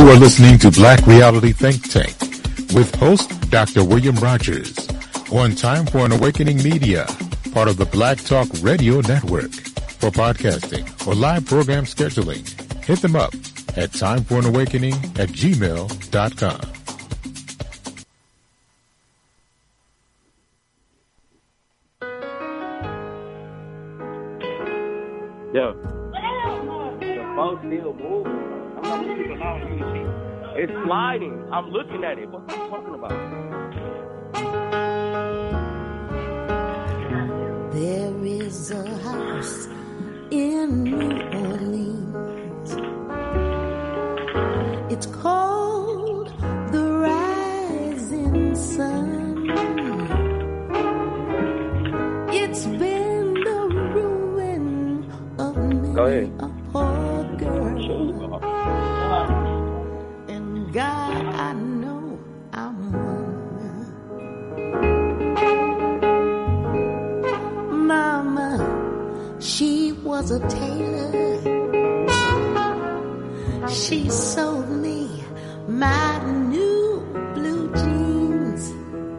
You are listening to Black Reality Think Tank with host Dr. William Rogers on Time for an Awakening Media, part of the Black Talk Radio Network. For podcasting or live program scheduling, hit them up at timeforanawakening@gmail.com. Yo, the boat's still moving. I'm not looking allowing you to see. It's sliding. I'm looking at it. What are you talking about? There is a house in New Orleans. It's called the Rising Sun. It's been the ruin of many a poor girl. And God, I know I'm one. Mama, she was a tailor. She sold me my new blue jeans.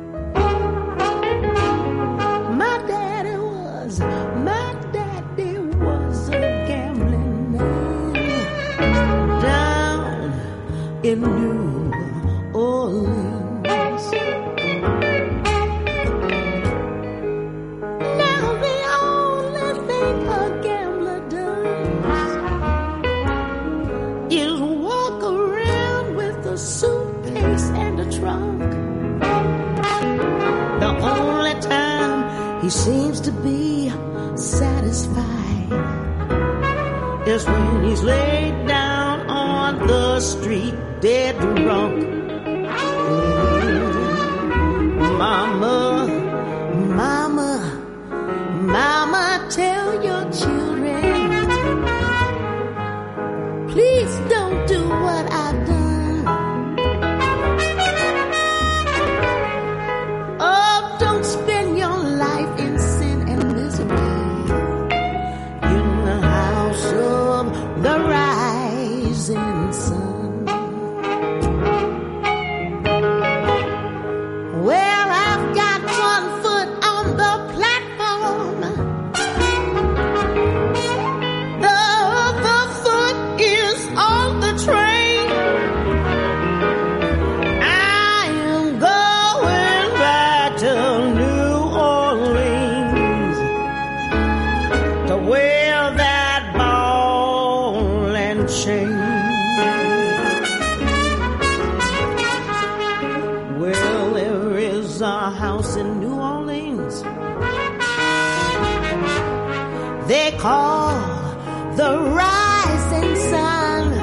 My daddy was a gambling man down in New Orleans. Now the only thing a gambler does is walk around with a suitcase and a trunk. The only time he seems to be satisfied is when he's laid down on the street, dead drunk. Mama, mama, mama, tell your children, please don't do what I've done. Oh, don't spend your life in sin and misery in the house of the rising sun. Well, I've got one foot on the platform. The other foot is on the train. I am going back to New Orleans to wear that ball and chain. Well, there is a house in New Orleans they call the Rising Sun.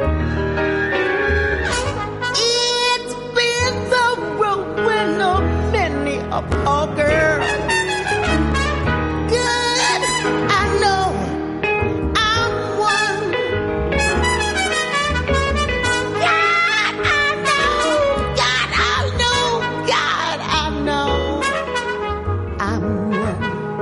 It's been the ruin of many a poor girl. Good, I know I'm one. God, I know. God, I know. God, I know. I'm one.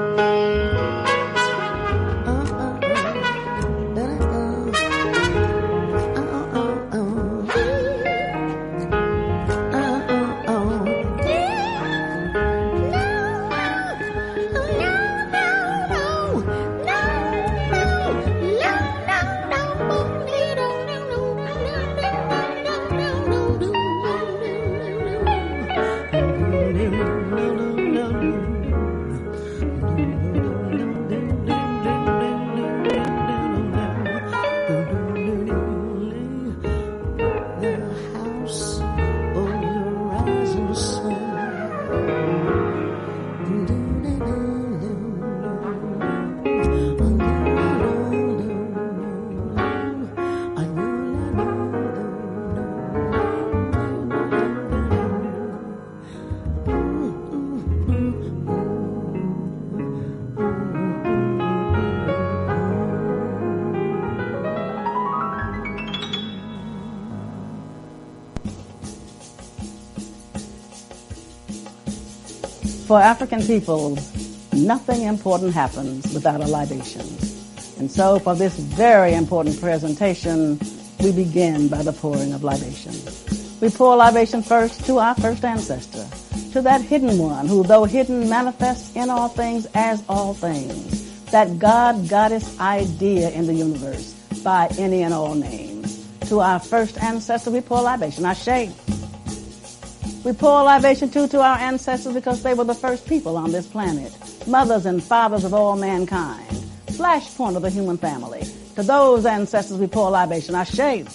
For African people, nothing important happens without a libation. And so for this very important presentation, we begin by the pouring of libation. We pour libation first to our first ancestor, to that hidden one who, though hidden, manifests in all things as all things, that God-Goddess idea in the universe by any and all names. To our first ancestor, we pour libation. Ashe. We pour libation too to our ancestors because they were the first people on this planet, mothers and fathers of all mankind, flashpoint of the human family. To those ancestors, we pour libation. Ashe.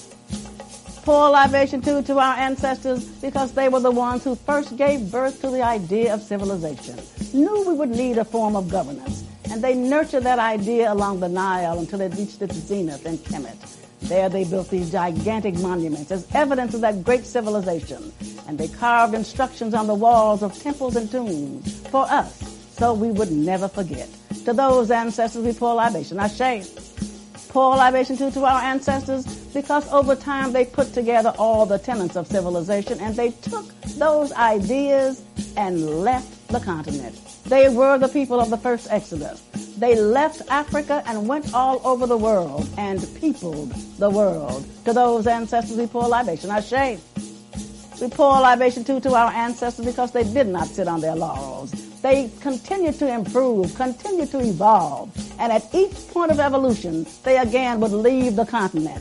Pour libation too to our ancestors because they were the ones who first gave birth to the idea of civilization, knew we would need a form of governance, and they nurtured that idea along the Nile until it reached its zenith in Kemet. There they built these gigantic monuments as evidence of that great civilization, and they carved instructions on the walls of temples and tombs for us so we would never forget. To those ancestors, we pour libation. Ashe. Pour libation too to our ancestors because over time they put together all the tenets of civilization and they took those ideas and left the continent. They were the people of the first Exodus. They left Africa and went all over the world and peopled the world. To those ancestors, we pour libation. Ashe. We pour libation too to our ancestors because they did not sit on their laurels. They continued to improve, continued to evolve, and at each point of evolution, they again would leave the continent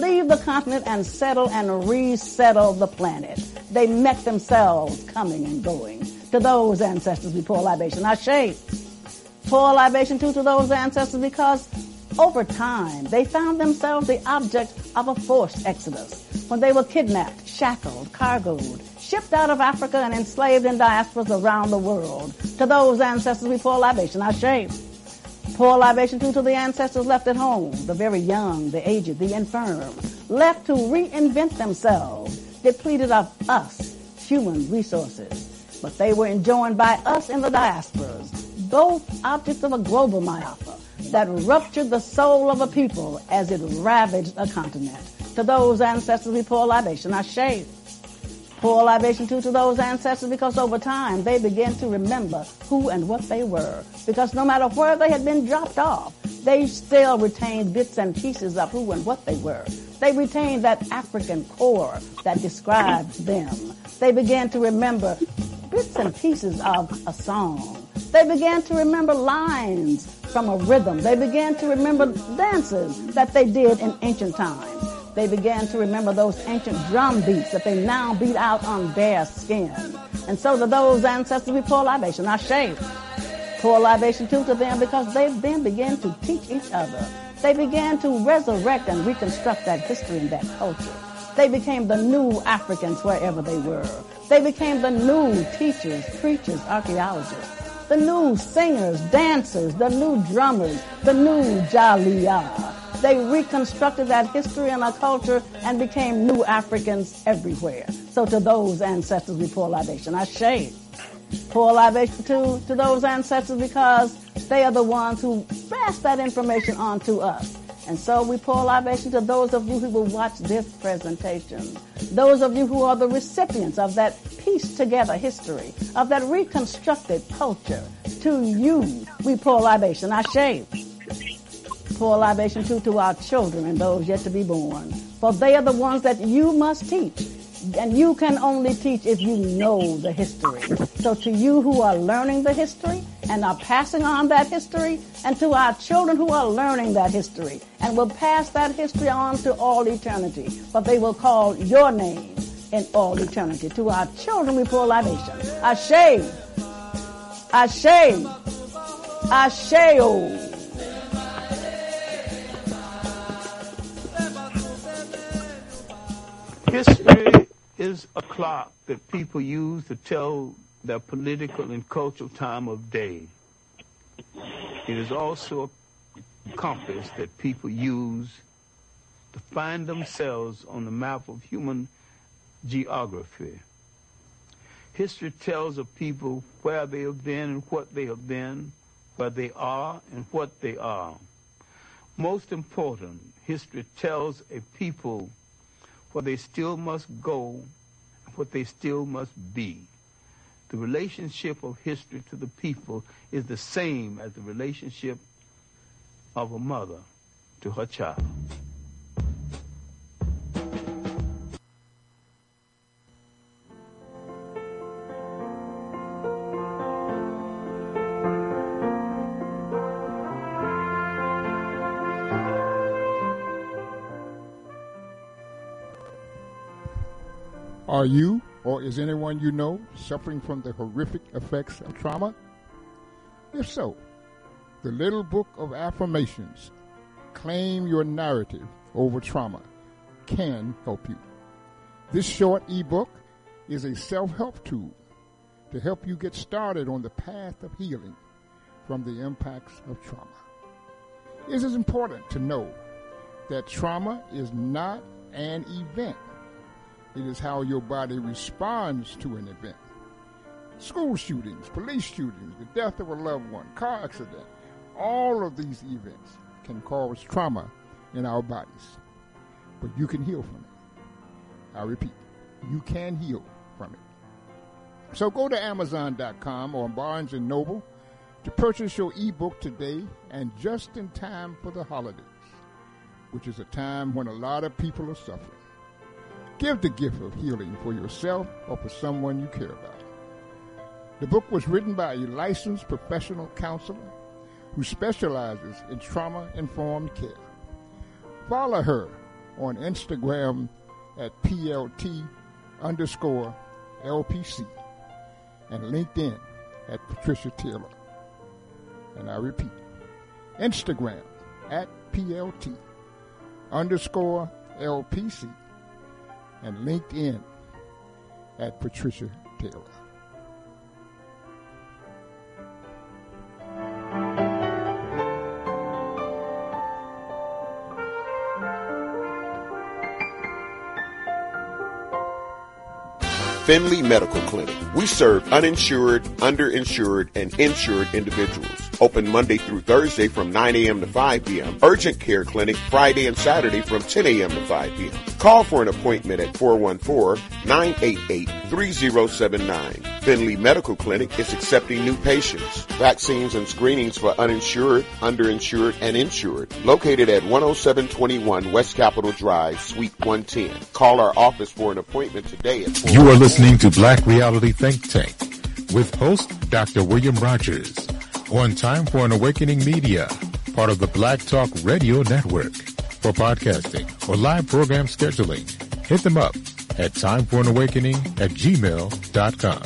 and settle and resettle the planet. They met themselves coming and going. To those ancestors, we pour libation. Ashe. Pour libation too to those ancestors because over time, they found themselves the object of a forced exodus. When they were kidnapped, shackled, cargoed, shipped out of Africa and enslaved in diasporas around the world. To those ancestors, we pour libation. Ashe. Pour libation too to the ancestors left at home, the very young, the aged, the infirm, left to reinvent themselves, depleted of us, human resources. But they were enjoined by us in the diasporas, both objects of a global myopia that ruptured the soul of a people as it ravaged a continent. To those ancestors, we pour libation. Ashe. Pour libation too to those ancestors because over time they began to remember who and what they were. Because no matter where they had been dropped off, they still retained bits and pieces of who and what they were. They retained that African core that described them. They began to remember bits and pieces of a song. They began to remember lines from a rhythm. They began to remember dances that they did in ancient times. They began to remember those ancient drum beats that they now beat out on bare skin. And so to those ancestors, we pour libation. Ashe. Pour libation too to them because they then began to teach each other. They began to resurrect and reconstruct that history and that culture. They became the new Africans wherever they were. They became the new teachers, preachers, archaeologists, the new singers, dancers, the new drummers, the new Jaliyah. They reconstructed that history and our culture and became new Africans everywhere. So to those ancestors, we pour libation. Ashe. Pour libation to those ancestors because they are the ones who pass that information on to us. And so we pour libation to those of you who will watch this presentation. Those of you who are the recipients of that pieced together history, of that reconstructed culture. To you, we pour libation. Ashe. Pour libation too to our children and those yet to be born. For they are the ones that you must teach. And you can only teach if you know the history. So to you who are learning the history and are passing on that history, and to our children who are learning that history and will pass that history on to all eternity, but they will call your name in all eternity. To our children we pour libation. Ashe. Ashe. Ashe. History is a clock that people use to tell their political and cultural time of day. It is also a compass that people use to find themselves on the map of human geography. History tells of people where they have been and what they have been, where they are and what they are. Most important, history tells a people where they still must go and what they still must be. The relationship of history to the people is the same as the relationship of a mother to her child. Are you or is anyone you know suffering from the horrific effects of trauma? If so, the Little Book of Affirmations, Claim Your Narrative Over Trauma, can help you. This short ebook is a self-help tool to help you get started on the path of healing from the impacts of trauma. It is important to know that trauma is not an event. It is how your body responds to an event. School shootings, police shootings, the death of a loved one, car accident, all of these events can cause trauma in our bodies. But you can heal from it. I repeat, you can heal from it. So go to Amazon.com or Barnes & Noble to purchase your ebook today, and just in time for the holidays, which is a time when a lot of people are suffering. Give the gift of healing for yourself or for someone you care about. The book was written by a licensed professional counselor who specializes in trauma-informed care. Follow her on Instagram at PLT_LPC and LinkedIn at Patricia Taylor. And I repeat, Instagram at PLT_LPC and LinkedIn at Patricia Taylor. Finley Medical Clinic. We serve uninsured, underinsured, and insured individuals. Open Monday through Thursday from 9 a.m. to 5 p.m. Urgent Care Clinic Friday and Saturday from 10 a.m. to 5 p.m. Call for an appointment at 414-988-3079. Finley Medical Clinic is accepting new patients. Vaccines and screenings for uninsured, underinsured, and insured. Located at 10721 West Capitol Drive, Suite 110. Call our office for an appointment today at 414. You are listening to Black Reality Think Tank with host Dr. William Rogers on Time for an Awakening Media, part of the Black Talk Radio Network. For podcasting or live program scheduling, hit them up at timeforanawakening@gmail.com.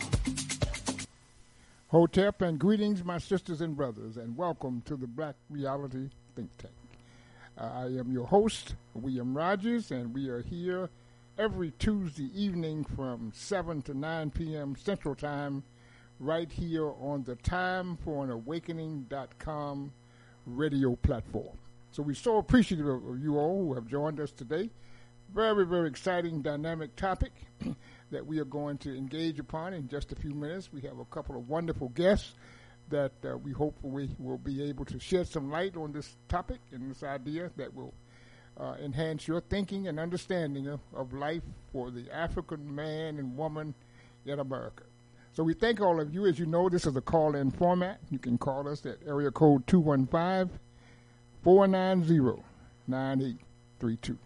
Hotep and greetings, my sisters and brothers, and welcome to the Black Reality Think Tank. I am your host, William Rogers, and we are here every Tuesday evening from 7 to 9 p.m. Central Time, right here on the timeforanawakening.com radio platform. So we're so appreciative of you all who have joined us today. Very, very exciting, dynamic topic that we are going to engage upon in just a few minutes. We have a couple of wonderful guests that we hope we will be able to shed some light on this topic and this idea that will enhance your thinking and understanding of life for the African man and woman in America. So we thank all of you. As you know, this is a call-in format. You can call us at area code 215-490-9832.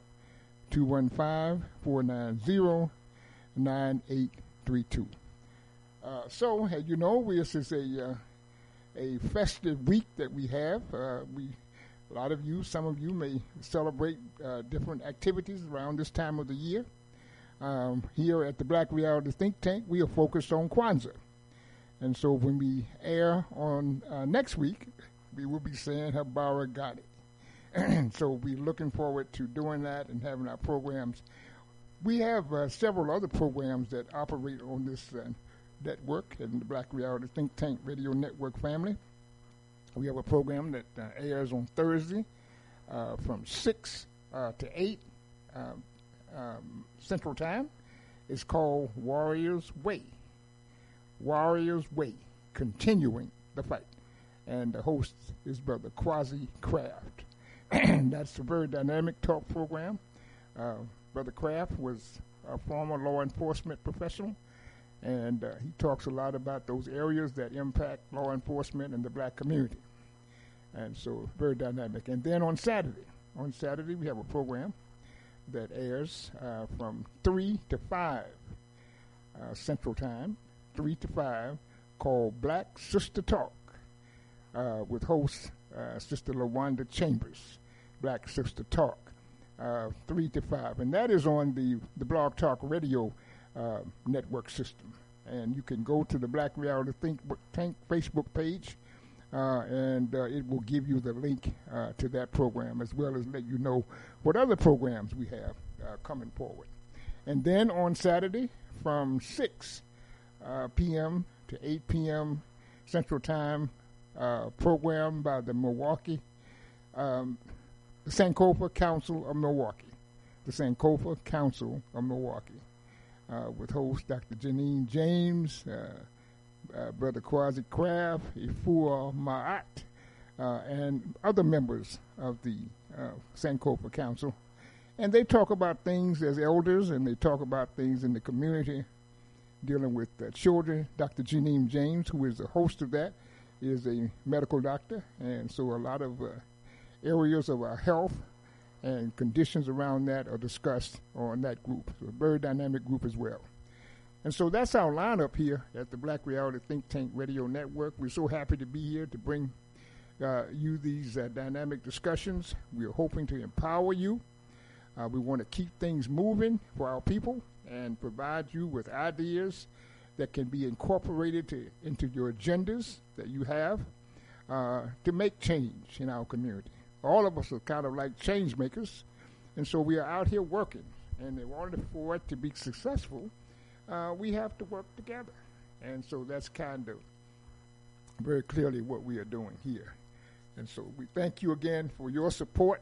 215-490-9832. So, as you know, this is a festive week that we have. A lot of you, some of you may celebrate different activities around this time of the year. Here at the Black Reality Think Tank, we are focused on Kwanzaa. And so when we air on next week, we will be saying Habara Got It. So we're looking forward to doing that and having our programs. We have several other programs that operate on this network in the Black Reality Think Tank Radio Network family. We have a program that airs on Thursday from 6 to 8 Central Time. It's called Warriors Way. Warriors Way, continuing the fight. And the host is Brother Quasi Craft. That's a very dynamic talk program. Brother Craft was a former law enforcement professional, and he talks a lot about those areas that impact law enforcement and the black community. And so very dynamic. And then on Saturday we have a program that airs from 3 to 5 Central Time, 3 to 5, called Black Sister Talk with host Sister LaWanda Chambers. Black Sister Talk, 3 to 5. And that is on the Blog Talk Radio network system. And you can go to the Black Reality Think Tank Facebook page, and it will give you the link to that program, as well as let you know what other programs we have coming forward. And then on Saturday from 6 p.m. to 8 p.m. Central Time, program by the Milwaukee, the Sankofa Council of Milwaukee. The Sankofa Council of Milwaukee, with host Dr. Janine James, Brother Kwasi Craft, Ifua Ma'at, and other members of the Sankofa Council. And they talk about things as elders, and they talk about things in the community dealing with children. Dr. Janine James, who is the host of that, is a medical doctor, and so a lot of areas of our health and conditions around that are discussed on that group. So a very dynamic group as well. And so that's our lineup here at the Black Reality Think Tank Radio Network. We're so happy to be here to bring you these dynamic discussions. We're hoping to empower you. We want to keep things moving for our people and provide you with ideas that can be incorporated into your agendas that you have to make change in our community. All of us are kind of like change makers, and so we are out here working. And in order for it to be successful, we have to work together. And so that's kind of very clearly what we are doing here. And so we thank you again for your support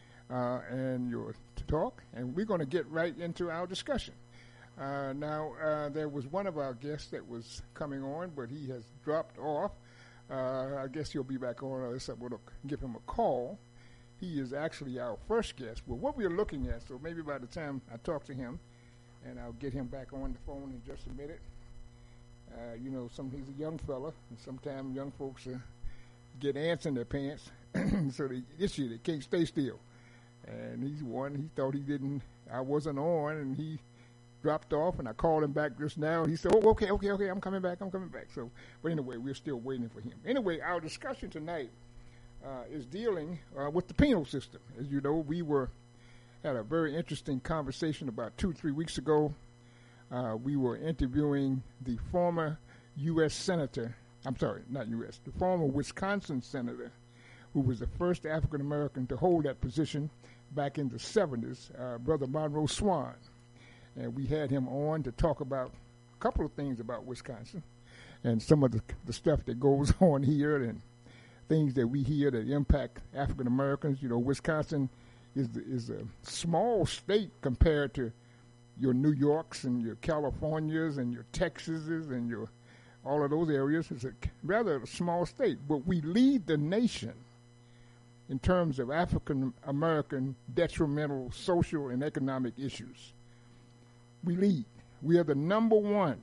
and your talk, and we're going to get right into our discussion. Now, there was one of our guests that was coming on, but he has dropped off. I guess he'll be back on, unless I'm going to give him a call. He is actually our first guest. Well, what we're looking at, so maybe by the time I talk to him, and I'll get him back on the phone in just a minute. He's a young fella, and sometimes young folks get ants in their pants, so this year they can't stay still. And he's one, he thought I wasn't on, and he dropped off, and I called him back just now, and he said, oh, okay, I'm coming back. So, but anyway, we're still waiting for him. Anyway, our discussion tonight is dealing with the penal system. As you know, we had a very interesting conversation about 2-3 weeks ago. We were interviewing the former U.S. Senator, the former Wisconsin Senator, who was the first African-American to hold that position back in the 70s, Brother Monroe Swan. And we had him on to talk about a couple of things about Wisconsin and some of the stuff that goes on here and things that we hear that impact African Americans. You know, Wisconsin is a small state compared to your New Yorks and your Californias and your Texases and your all of those areas. It's a rather small state, but we lead the nation in terms of African American detrimental social and economic issues. We lead. We are the number one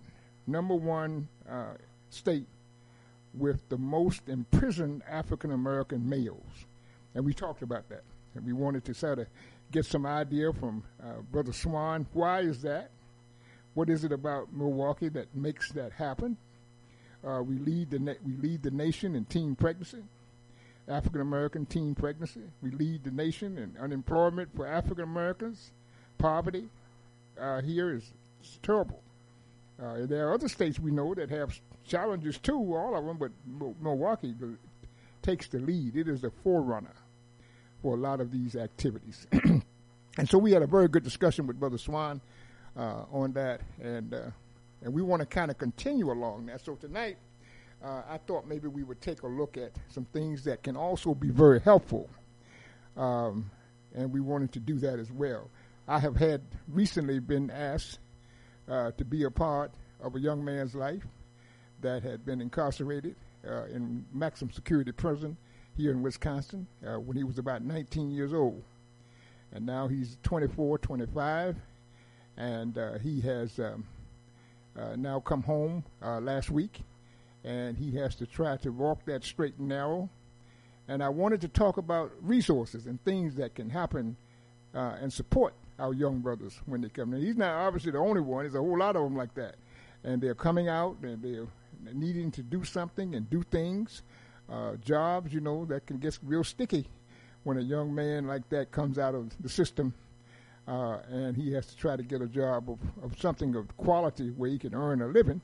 state with the most imprisoned African American males, and we talked about that. And we wanted to sort of get some idea from Brother Swan. Why is that? What is it about Milwaukee that makes that happen? We lead the nation in teen pregnancy, African American teen pregnancy. We lead the nation in unemployment for African Americans. Poverty here is terrible. There are other states we know that have challenges too, all of them, but Milwaukee takes the lead. It is the forerunner for a lot of these activities. And so we had a very good discussion with Brother Swan on that, and we want to kind of continue along that. So tonight, I thought maybe we would take a look at some things that can also be very helpful, and we wanted to do that as well. I have recently been asked to be a part of a young man's life that had been incarcerated in maximum security prison here in Wisconsin when he was about 19 years old. And now he's 24, 25, and he has now come home last week, and he has to try to walk that straight and narrow. And I wanted to talk about resources and things that can happen and support our young brothers when they come in. He's not obviously the only one. There's a whole lot of them like that. And they're coming out, and they're needing to do something and do things, jobs, that can get real sticky when a young man like that comes out of the system and he has to try to get a job of something of quality where he can earn a living.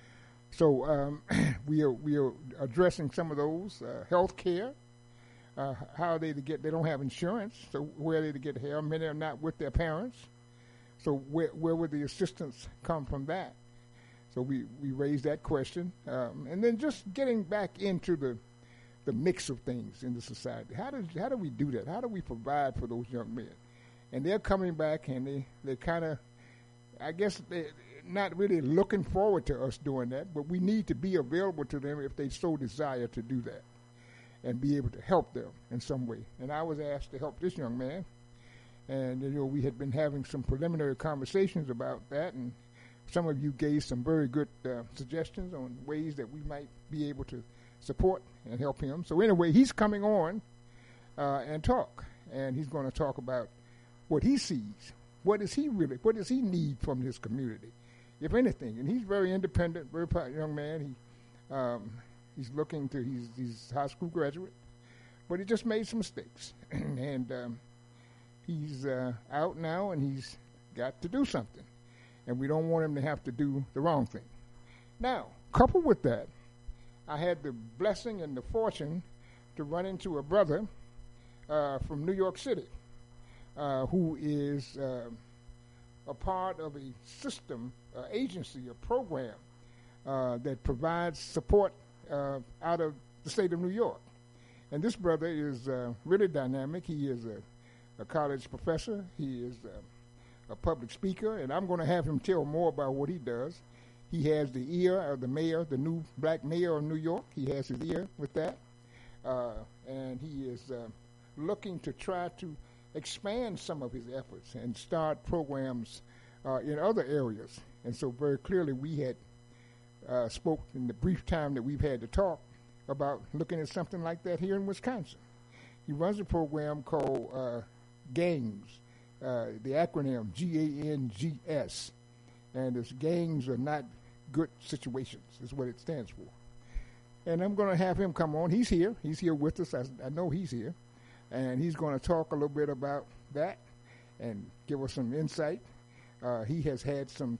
So we are addressing some of those, health care, how they don't have insurance, so where are they to get help? Many are not with their parents. So where would the assistance come from that? So we raised that question. And then just getting back into the mix of things in the society. How do we do that? How do we provide for those young men? And they're coming back, and they kind of, I guess, they're not really looking forward to us doing that, but we need to be available to them if they so desire to do that and be able to help them in some way. And I was asked to help this young man, and we had been having some preliminary conversations about that, and some of you gave some very good suggestions on ways that we might be able to support and help him. So anyway, he's coming on and talk, and he's going to talk about what he sees. What does he need from his community, if anything? And he's very independent, very young man. He's he's a high school graduate, but he just made some mistakes, and he's out now, and he's got to do something, and we don't want him to have to do the wrong thing. Now, coupled with that, I had the blessing and the fortune to run into a brother from New York City who is a part of a system, agency, a program that provides support out of the state of New York. And this brother is really dynamic. He is a college professor. He is a public speaker, and I'm going to have him tell more about what he does. He has the ear of the mayor, the new black mayor of New York. He has his ear with that. And he is looking to try to expand some of his efforts and start programs in other areas. And so very clearly we had spoke in the brief time that we've had to talk about looking at something like that here in Wisconsin. He runs a program called GANGS, the acronym GANGS, and it's gangs are not good situations is what it stands for. And I'm going to have him come on. He's here with us. I know he's here, and he's going to talk a little bit about that and give us some insight. He has had some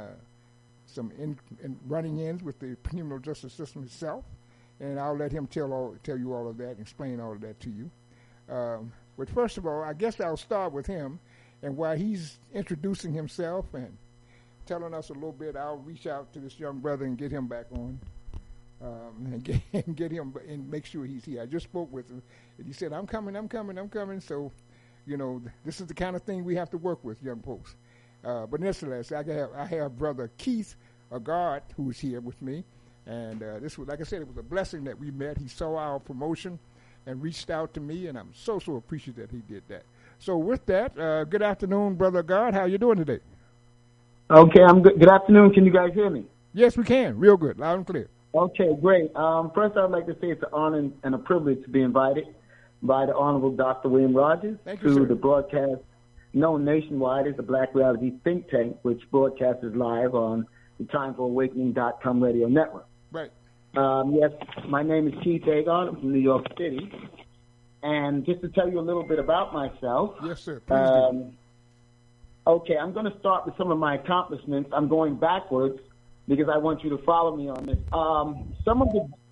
running-ins with the criminal justice system itself, and I'll let him tell you all of that and explain all of that to you. But first of all, I guess I'll start with him, and while he's introducing himself and telling us a little bit, I'll reach out to this young brother and get him back on, and get him and make sure he's here. I just spoke with him, and he said, I'm coming. So, this is the kind of thing we have to work with, young folks. But nevertheless, I have Brother Keith Agard, who's here with me. And this was, like I said, it was a blessing that we met. He saw our promotion and reached out to me, and I'm so appreciative that he did that. So with that, good afternoon, Brother Agard. How you doing today? Okay, I'm good. Good afternoon. Can you guys hear me? Yes, we can. Real good. Loud and clear. Okay, great. First, I'd like to say it's an honor and a privilege to be invited by the Honorable Dr. William Rogers to the broadcast known nationwide as the Black Reality Think Tank, which broadcasts live on the TimeForAwakening.com radio network. Right. Yes, my name is Keith Agard. I'm from New York City. And just to tell you a little bit about myself. Yes, sir. Please do. Okay, I'm going to start with some of my accomplishments. I'm going backwards because I want you to follow me on this. Some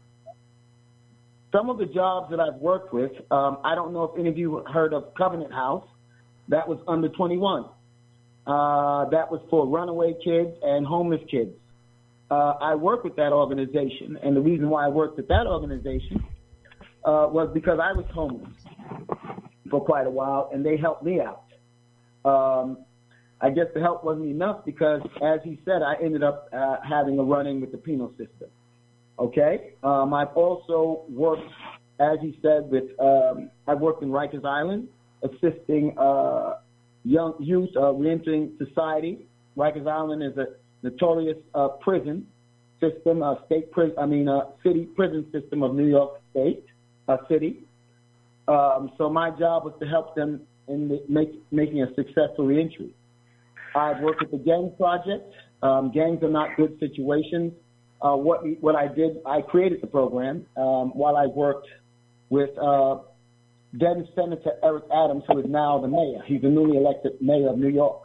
of the jobs that I've worked with, I don't know if any of you heard of Covenant House. That was under 21. That was for runaway kids and homeless kids. I worked with that organization, and the reason why I worked with that organization was because I was homeless for quite a while, and they helped me out. I guess the help wasn't enough because, as he said, I ended up having a run-in with the penal system. Okay? I've also worked, as he said, I've worked in Rikers Island, assisting young youth reentering society. Rikers Island is a notorious prison system, city prison system of New York State City. So my job was to help them in making a successful reentry. I've worked with the Gang Project. Gangs are not good situations. What I did, I created the program while I worked with then Senator Eric Adams, who is now the mayor. He's the newly elected mayor of New York.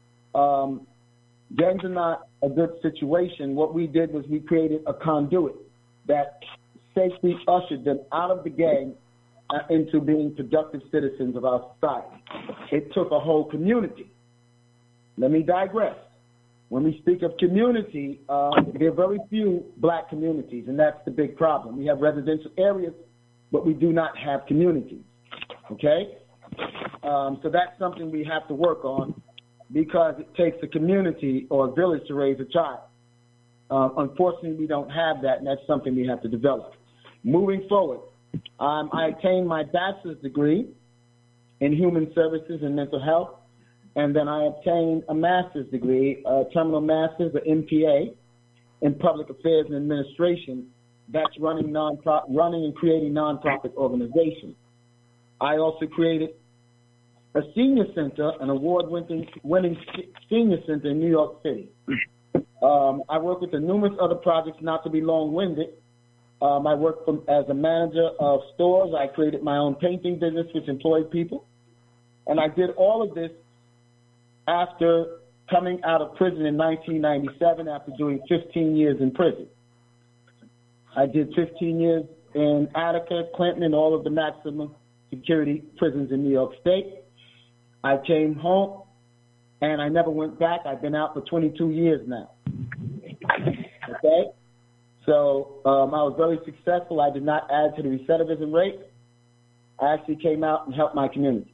Gangs are not a good situation. What we did was we created a conduit that safely ushered them out of the gang into being productive citizens of our society. It took a whole community. Let me digress. When we speak of community, there are very few black communities, and that's the big problem. We have residential areas, but we do not have communities, okay? So that's something we have to work on because it takes a community or a village to raise a child. Unfortunately, we don't have that, and that's something we have to develop. Moving forward, I attained my bachelor's degree in human services and mental health, and then I obtained a master's degree, a terminal master's, an MPA, in public affairs and administration. That's running and creating nonprofit organizations. I also created a senior center, an award-winning senior center in New York City. I work with the numerous other projects, not to be long-winded. I work as a manager of stores. I created my own painting business, which employed people. And I did all of this after coming out of prison in 1997 after doing 15 years in prison. I did 15 years in Attica, Clinton, and all of the maximum security prisons in New York State. I came home, and I never went back. I've been out for 22 years now. Okay? So I was very successful. I did not add to the recidivism rate. I actually came out and helped my community.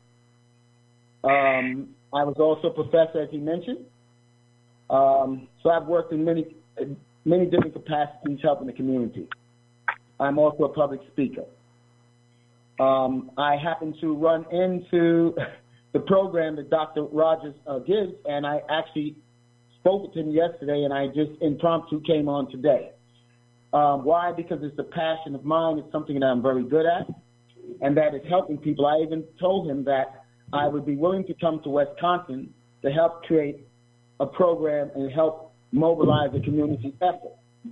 I was also a professor, as he mentioned. So I've worked in many different capacities helping the community. I'm also a public speaker. I happen to run into the program that Dr. Rogers gives, and I actually spoke to him yesterday, and I just impromptu came on today. Why? Because it's a passion of mine. It's something that I'm very good at, and that is helping people. I even told him that I would be willing to come to Wisconsin to help create a program and help mobilize the community effort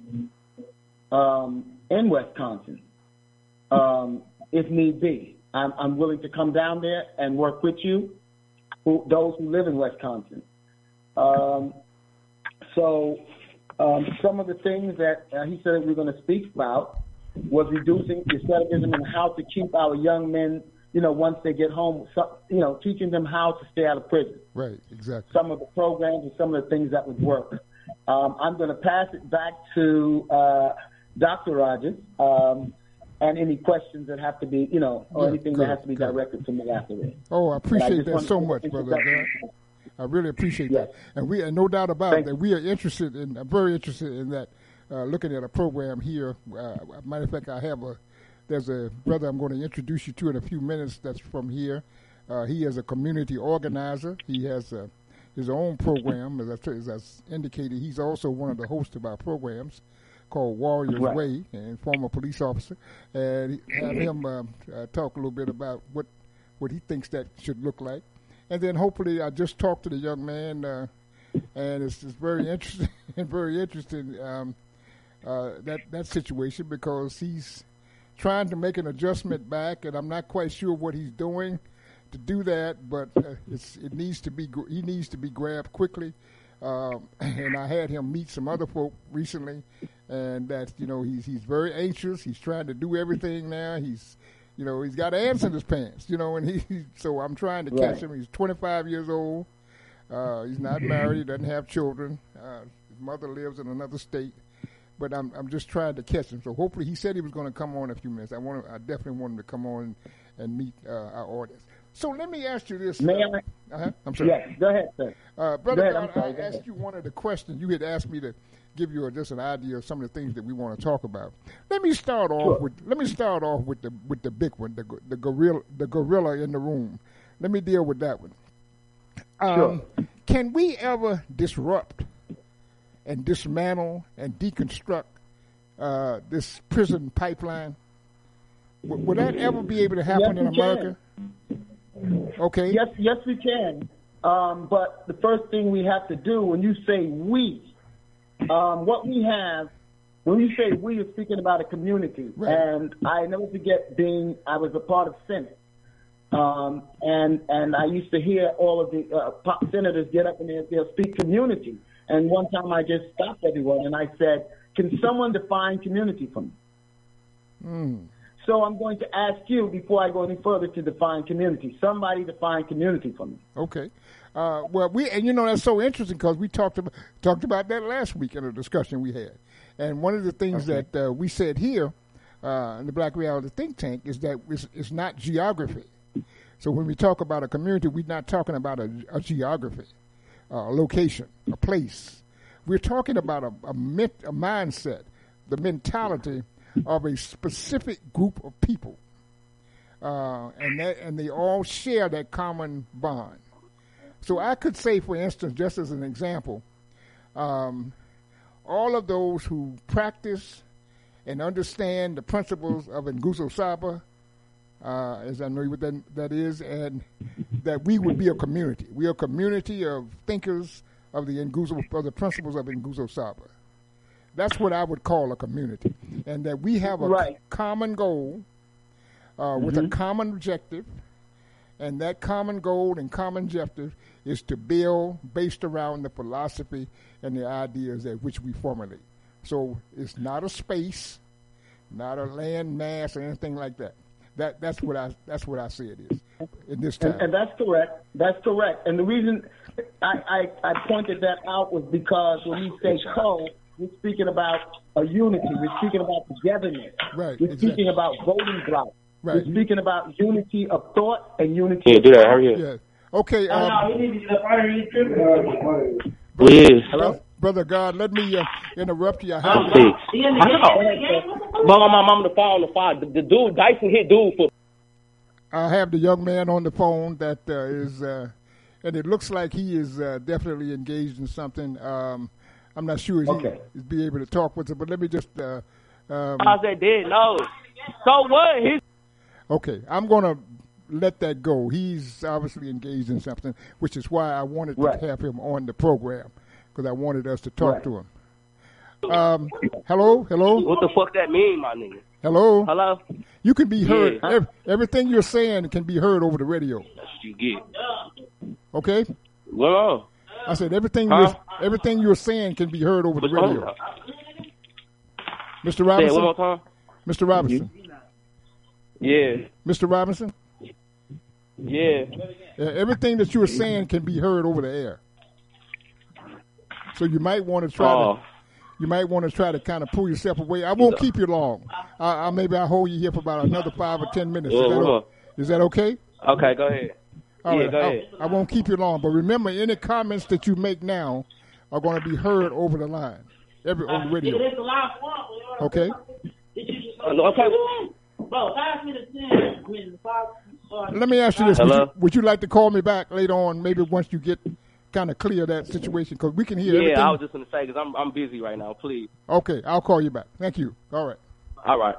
in Wisconsin, if need be. I'm willing to come down there and work with you, those who live in Wisconsin. Some of the things that he said we were going to speak about was reducing recidivism and how to keep our young men, once they get home, teaching them how to stay out of prison. Right, exactly. Some of the programs and some of the things that would work. I'm going to pass it back to Dr. Rogers and any questions that have to be, or anything that has to be directed to me after this. Oh, I appreciate that so much, brother. I really appreciate that. And no doubt about it, that we are interested in, very interested in that, looking at a program here. Matter of fact, there's a brother I'm going to introduce you to in a few minutes that's from here. He is a community organizer. He has his own program. As I indicated, he's also one of the hosts of our programs called Warriors Way, and former police officer. And have him talk a little bit about what he thinks that should look like. And then hopefully I just talked to the young man, and it's very interesting that situation, because he's trying to make an adjustment back, and I'm not quite sure what he's doing to do that, but he needs to be grabbed quickly. And I had him meet some other folk recently, and that he's very anxious. He's trying to do everything now. He's got ants in his pants, and so I'm trying to catch him. He's 25 years old. He's not married. He doesn't have children. His mother lives in another state. But I'm just trying to catch him. So hopefully, he said he was going to come on in a few minutes. I definitely want him to come on and meet our audience. So let me ask you this. May I? I'm sorry. Yes, go ahead, sir. Brother John, I asked you one of the questions. You had asked me to give you just an idea of some of the things that we want to talk about. Let me start off with the big one, the gorilla in the room. Let me deal with that one. Sure. Can we ever disrupt and dismantle and deconstruct this prison pipeline? Would that ever be able to happen in America? Okay. Yes, we can. But the first thing we have to do, when you say we, what we have, when you say we, you're speaking about a community. Right. And I never forget I was a part of Senate. And I used to hear all of the pop senators get up and they'll speak community. And one time I just stopped everyone and I said, can someone define community for me? So I'm going to ask you, before I go any further, to define community. Somebody define community for me. Okay. Well, that's so interesting because we talked about that last week in a discussion we had. And one of the things that we said here in the Black Reality Think Tank is that it's not geography. So when we talk about a community, we're not talking about a geography, a location, a place. We're talking about a mindset, the mentality of a specific group of people, and they all share that common bond. So I could say, for instance, just as an example, all of those who practice and understand the principles of Nguzo Saba, as I know what that is, and that we would be a community. We are a community of thinkers of the principles of Nguzo Saba. That's what I would call a community, and that we have a common goal with a common objective, and that common goal and common objective is to build based around the philosophy and the ideas at which we formulate. So it's not a space, not a land mass or anything like that. That's what I say it is in this time. And that's correct. That's correct. And the reason I pointed that out was because when we say co, we're speaking about a unity. We're speaking about togetherness. Right. We're speaking about voting blocks. Right. We're speaking about unity of thought and unity. Yeah, do that. Hurry up. Yeah. Okay. Hello? Brother God, let me interrupt you. But my mom on the phone. The dude, Dyson hit dude for. I have the young man on the phone that is, and it looks like he is definitely engaged in something. I'm not sure he'll be able to talk with it, but let me just. I said, dead. No. So what? Okay, I'm going to let that go. He's obviously engaged in something, which is why I wanted to have him on the program, because I wanted us to talk to him. Hello? What the fuck that mean, my nigga? Hello? You can be heard. Yeah. Everything you're saying can be heard over the radio. That's what you get. Okay? What on? I said everything you're saying can be heard over the radio. Mr. Robinson? Say it one more time. Mr. Robinson? Yeah. Mr. Robinson? Yeah. Everything that you're saying can be heard over the air. So you might want to try to kind of pull yourself away. I won't keep you long. Maybe I'll hold you here for about another 5 or 10 minutes. Is that okay? Okay, go ahead. All right. Go ahead. I won't keep you long, but remember, any comments that you make now are going to be heard over the line, on the radio. Okay? Okay. Let me ask you this. Would you like to call me back later on, maybe once you get kind of clear that situation, because we can hear everything. Yeah, I was just going to say, because I'm busy right now, please. Okay, I'll call you back. Thank you. All right. All right.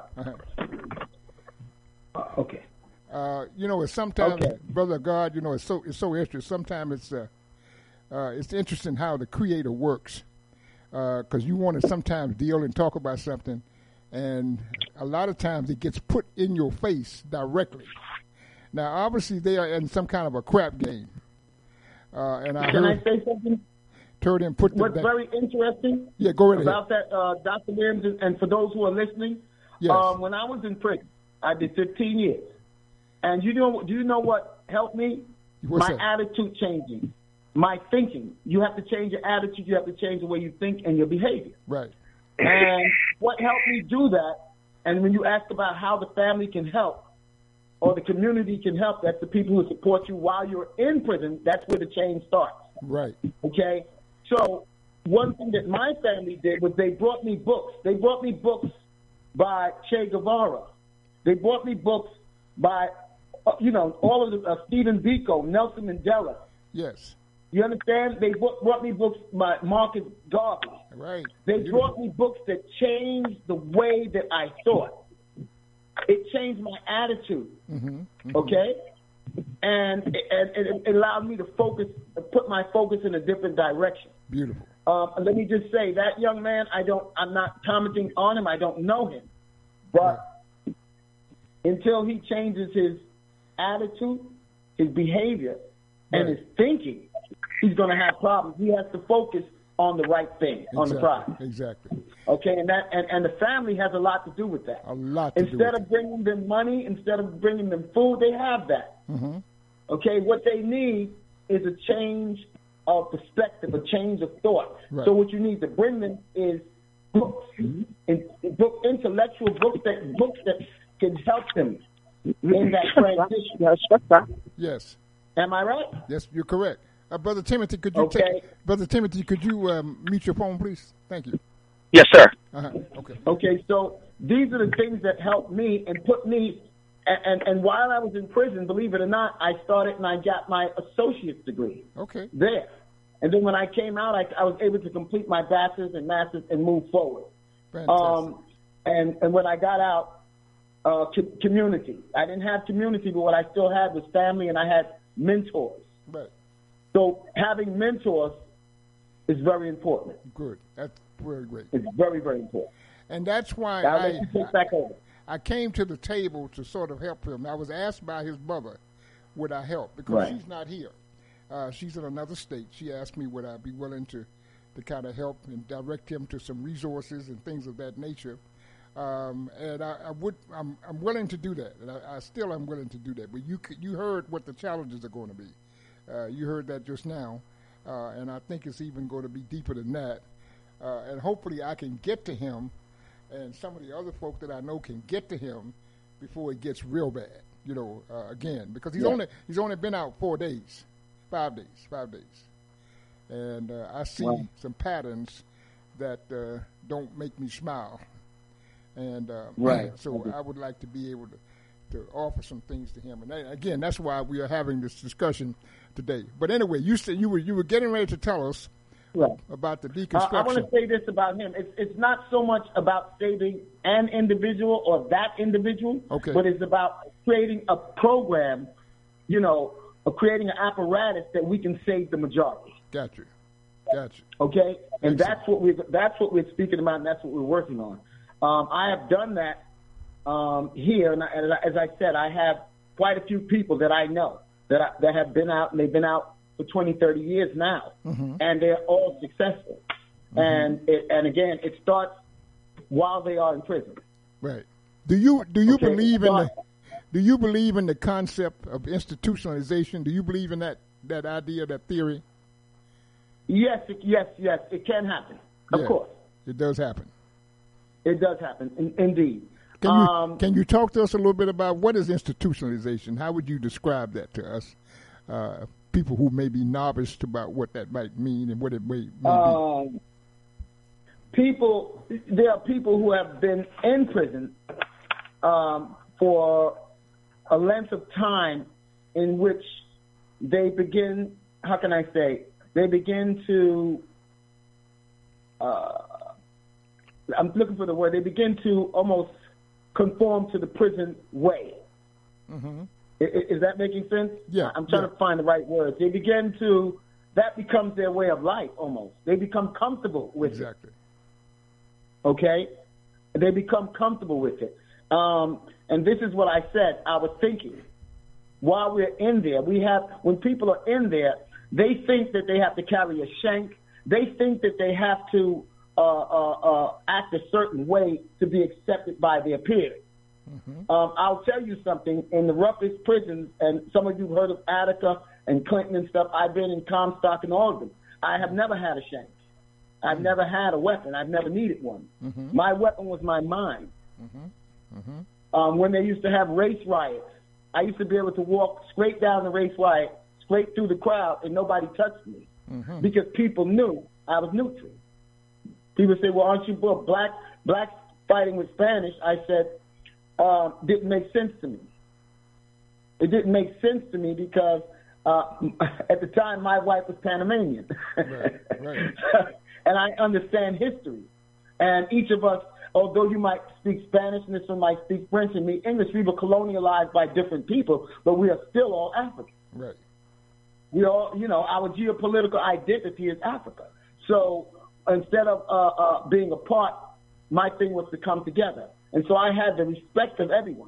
Okay. It's sometimes, Brother God, it's so interesting. Sometimes it's interesting how the Creator works, because you want to sometimes deal and talk about something, and a lot of times it gets put in your face directly. Now, obviously, they are in some kind of a crap game. And Can I say something? What's very interesting go right about that, Dr. Williams, and for those who are listening, when I was in prison, I did 15 years. And do you know what helped me? What's my attitude changing, my thinking. You have to change your attitude. You have to change the way you think and your behavior. Right. And what helped me do that, and when you ask about how the family can help or the community can help, that's the people who support you while you're in prison. That's where the change starts. Right. Okay? So one thing that my family did was they brought me books. They brought me books by Che Guevara. They brought me books by, all of the Stephen Biko, Nelson Mandela. Yes. You understand? They brought me books by Marcus Garvey. Right. They brought me books that changed the way that I thought. It changed my attitude. Okay? And it allowed me to put my focus in a different direction. Beautiful. Let me just say, that young man, I'm not commenting on him. I don't know him. But until he changes his attitude his behavior, and his thinking, he's going to have problems. He has to focus on the right thing, on the prize. Exactly. Okay, and the family has a lot to do with that. A lot to do with Instead of bringing them money, instead of bringing them food, they have that. Mm-hmm. Okay, what they need is a change of perspective, a change of thought. Right. So what you need to bring them is books, intellectual books that can help them in that transition. Yes. Am I right? Yes, you're correct. Brother Timothy, could you mute your phone, please? Thank you. Yes, sir. Okay. Okay, so these are the things that helped me and put me, and while I was in prison, believe it or not, I started and I got my associate's degree. Okay. There. And then when I came out, I was able to complete my bachelor's and master's and move forward. Fantastic. And when I got out, community. I didn't have community, but what I still had was family, and I had mentors. Right. So having mentors is very important. Good. That's very great. It's very, very important. And that's why I came to the table to sort of help him. I was asked by his mother, would I help? Because she's not here. She's in another state. She asked me would I be willing to kind of help and direct him to some resources and things of that nature. And I'm willing to do that. And I still am willing to do that. But you heard what the challenges are going to be. You heard that just now. And I think it's even going to be deeper than that. And hopefully I can get to him, and some of the other folk that I know can get to him before it gets real bad, again. Because he's only been out 5 days. And I see some patterns that don't make me smile. And so I would like to be able to offer some things to him. And again, that's why we are having this discussion today. But anyway, you said you were getting ready to tell us about the deconstruction. I want to say this about him. It's not so much about saving an individual or that individual, but it's about creating a program, creating an apparatus that we can save the majority. Got you. Okay? And that's what we're speaking about, and that's what we're working on. I have done that here, and as I said, I have quite a few people that I know that have been out, and they've been out for 20, 30 years now, and they're all successful. And again, it starts while they are in prison. Right. Do you believe in the concept of institutionalization? Do you believe in that idea, that theory? Yes, it can happen. Of course, it does happen. It does happen, indeed. Can you talk to us a little bit about what is institutionalization? How would you describe that to us, people who may be novice about what that might mean and what it may be? There are people who have been in prison for a length of time in which they begin, they begin to, I'm looking for the word, they begin to almost conform to the prison way. Is that making sense? Yeah. I'm trying to find the right words. They begin to, that becomes their way of life almost. They become comfortable with it. Okay? They become comfortable with it. And this is what I said, I was thinking. While we're in there, when people are in there, they think that they have to carry a shank. They think that they have to act a certain way to be accepted by their peers. I'll tell you something. In the roughest prisons, and some of you have heard of Attica and Clinton and stuff, I've been in Comstock and all of them. I have never had a shank. I've never had a weapon. I've never needed one. My weapon was my mind. When they used to have race riots, I used to be able to walk straight down the race riot, straight through the crowd, and nobody touched me because people knew I was neutral. People say, well, aren't you both black fighting with Spanish? I said, didn't make sense to me. It didn't make sense to me because at the time my wife was Panamanian. Right. And I understand history. And each of us, although you might speak Spanish and this one might speak French and me English, we were colonialized by different people, but we are still all African. Right. We all, our geopolitical identity is Africa. So instead of being apart, my thing was to come together. And so I had the respect of everyone.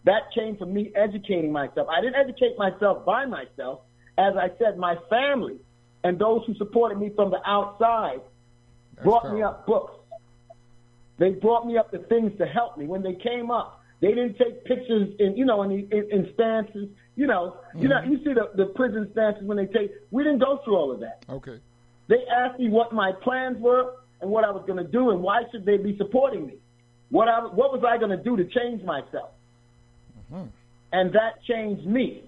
That came from me educating myself. I didn't educate myself by myself. As I said, my family and those who supported me from the outside brought me up books. They brought me up the things to help me. When they came up, they didn't take pictures in stances. You see the prison stances when they take. We didn't go through all of that. Okay. They asked me what my plans were and what I was going to do and why should they be supporting me. What was I going to do to change myself? Mm-hmm. And that changed me.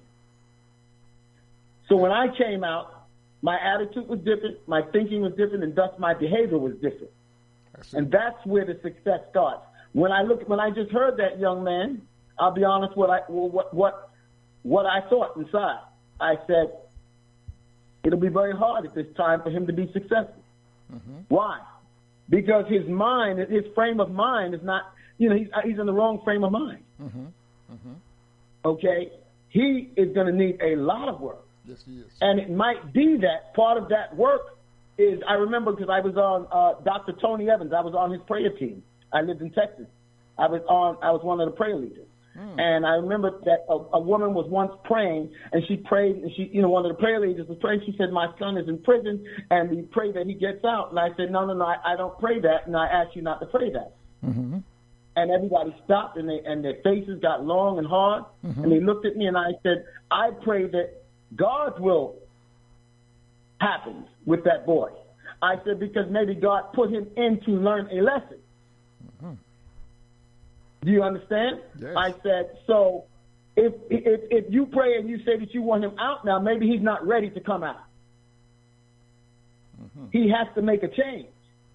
So when I came out, my attitude was different, my thinking was different, and thus my behavior was different. And that's where the success starts. When I just heard that young man, I'll be honest, what I thought inside. I said, it'll be very hard at this time for him to be successful. Mm-hmm. Why? Because his mind, his frame of mind is not, he's in the wrong frame of mind. Mm-hmm. Mm-hmm. Okay? He is going to need a lot of work. Yes, he is. And it might be that part of that work is, I remember because I was on Dr. Tony Evans. I was on his prayer team. I lived in Texas. I was one of the prayer leaders. And I remember that a woman was once praying, and she prayed, and one of the prayer leaders was praying. She said, my son is in prison, and we pray that he gets out. And I said, no, I don't pray that, and I ask you not to pray that. Mm-hmm. And everybody stopped, and their faces got long and hard, mm-hmm. and they looked at me, and I said, I pray that God's will happens with that boy. I said, because maybe God put him in to learn a lesson. Mm-hmm. Do you understand? Yes. I said, so if you pray and you say that you want him out now, maybe he's not ready to come out. Mm-hmm. He has to make a change.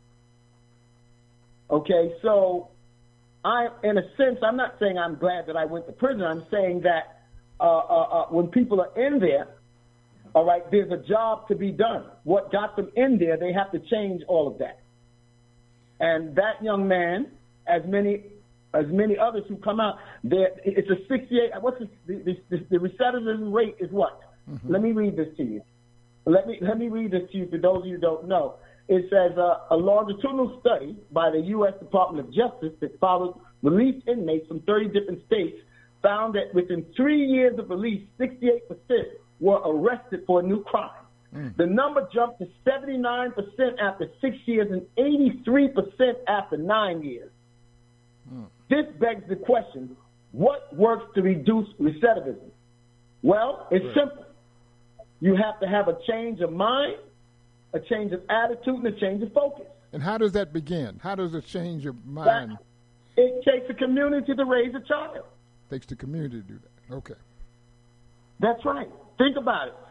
Okay, so in a sense, I'm not saying I'm glad that I went to prison. I'm saying that when people are in there, all right, there's a job to be done. What got them in there, they have to change all of that. And that young man, as many others who come out, it's a 68. What's the recidivism rate is what? Mm-hmm. Let me read this to you. Let me read this to you for those of you who don't know. It says a longitudinal study by the U.S. Department of Justice that followed released inmates from 30 different states found that within 3 years of release, 68% were arrested for a new crime. Mm. The number jumped to 79% after 6 years and 83% after 9 years. Mm. This begs the question, what works to reduce recidivism? Well, it's simple. You have to have a change of mind, a change of attitude, and a change of focus. And how does that begin? How does a change of mind? It takes a community to raise a child. It takes the community to do that. Okay. That's right. Think about it.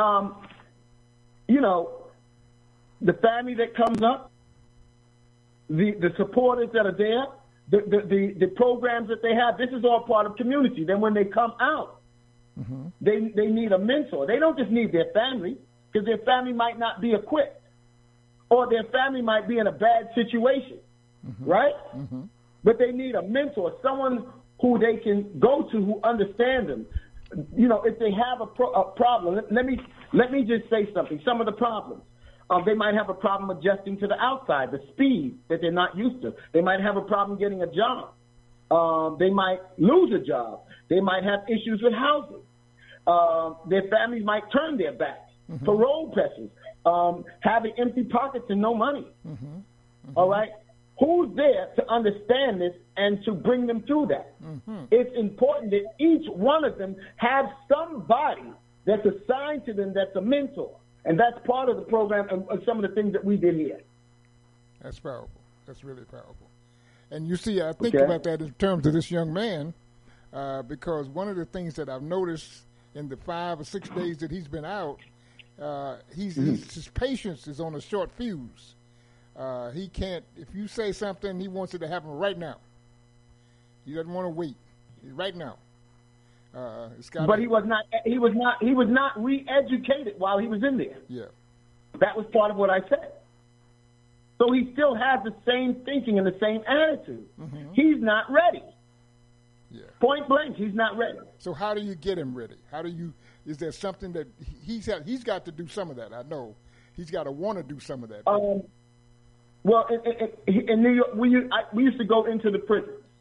The family that comes up, the supporters that are there, the programs that they have, this is all part of community. Then when they come out, mm-hmm. they need a mentor. They don't just need their family, because their family might not be equipped, or their family might be in a bad situation, mm-hmm. right? Mm-hmm. But they need a mentor, someone who they can go to who understands them. If they have a problem, let me just say something. Some of the problems. They might have a problem adjusting to the outside, the speed that they're not used to. They might have a problem getting a job. They might lose a job. They might have issues with housing. Their families might turn their back. Mm-hmm. Parole pressures, having empty pockets and no money. Mm-hmm. Mm-hmm. All right? Who's there to understand this and to bring them through that? Mm-hmm. It's important that each one of them have somebody that's assigned to them that's a mentor. And that's part of the program and some of the things that we did here. That's powerful. That's really powerful. And you see, I think about that in terms of this young man, because one of the things that I've noticed in the 5 or 6 days that he's been out, his patience is on a short fuse. He can't, if you say something, he wants it to happen right now. He doesn't want to wait. Right now. But he was not re-educated while he was in there. Yeah. That was part of what I said. So he still has the same thinking and the same attitude. Mm-hmm. He's not ready. Yeah. Point blank, he's not ready. So how do you get him ready? Is there something that he's got to do some of that? I know he's got to want to do some of that. Well, in New York, we used to go into the prisons.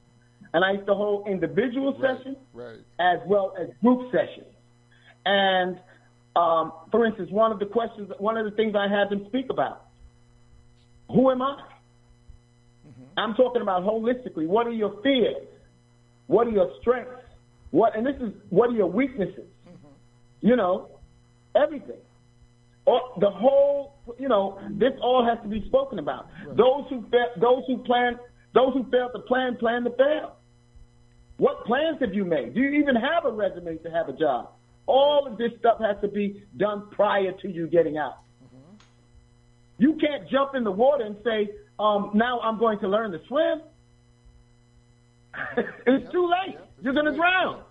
And I used to hold individual sessions right. as well as group sessions. And, for instance, one of the things I had them speak about, who am I? I'm talking about holistically. What are your fears? What are your strengths? What are your weaknesses? You know, everything. Or the whole, you know, this all has to be spoken about. Right. Those who fail to plan to fail. What plans have you made? Do you even have a resume to have a job? All of this stuff has to be done prior to you getting out. You can't jump in the water and say, now I'm going to learn to swim. It's too late. You're going to drown.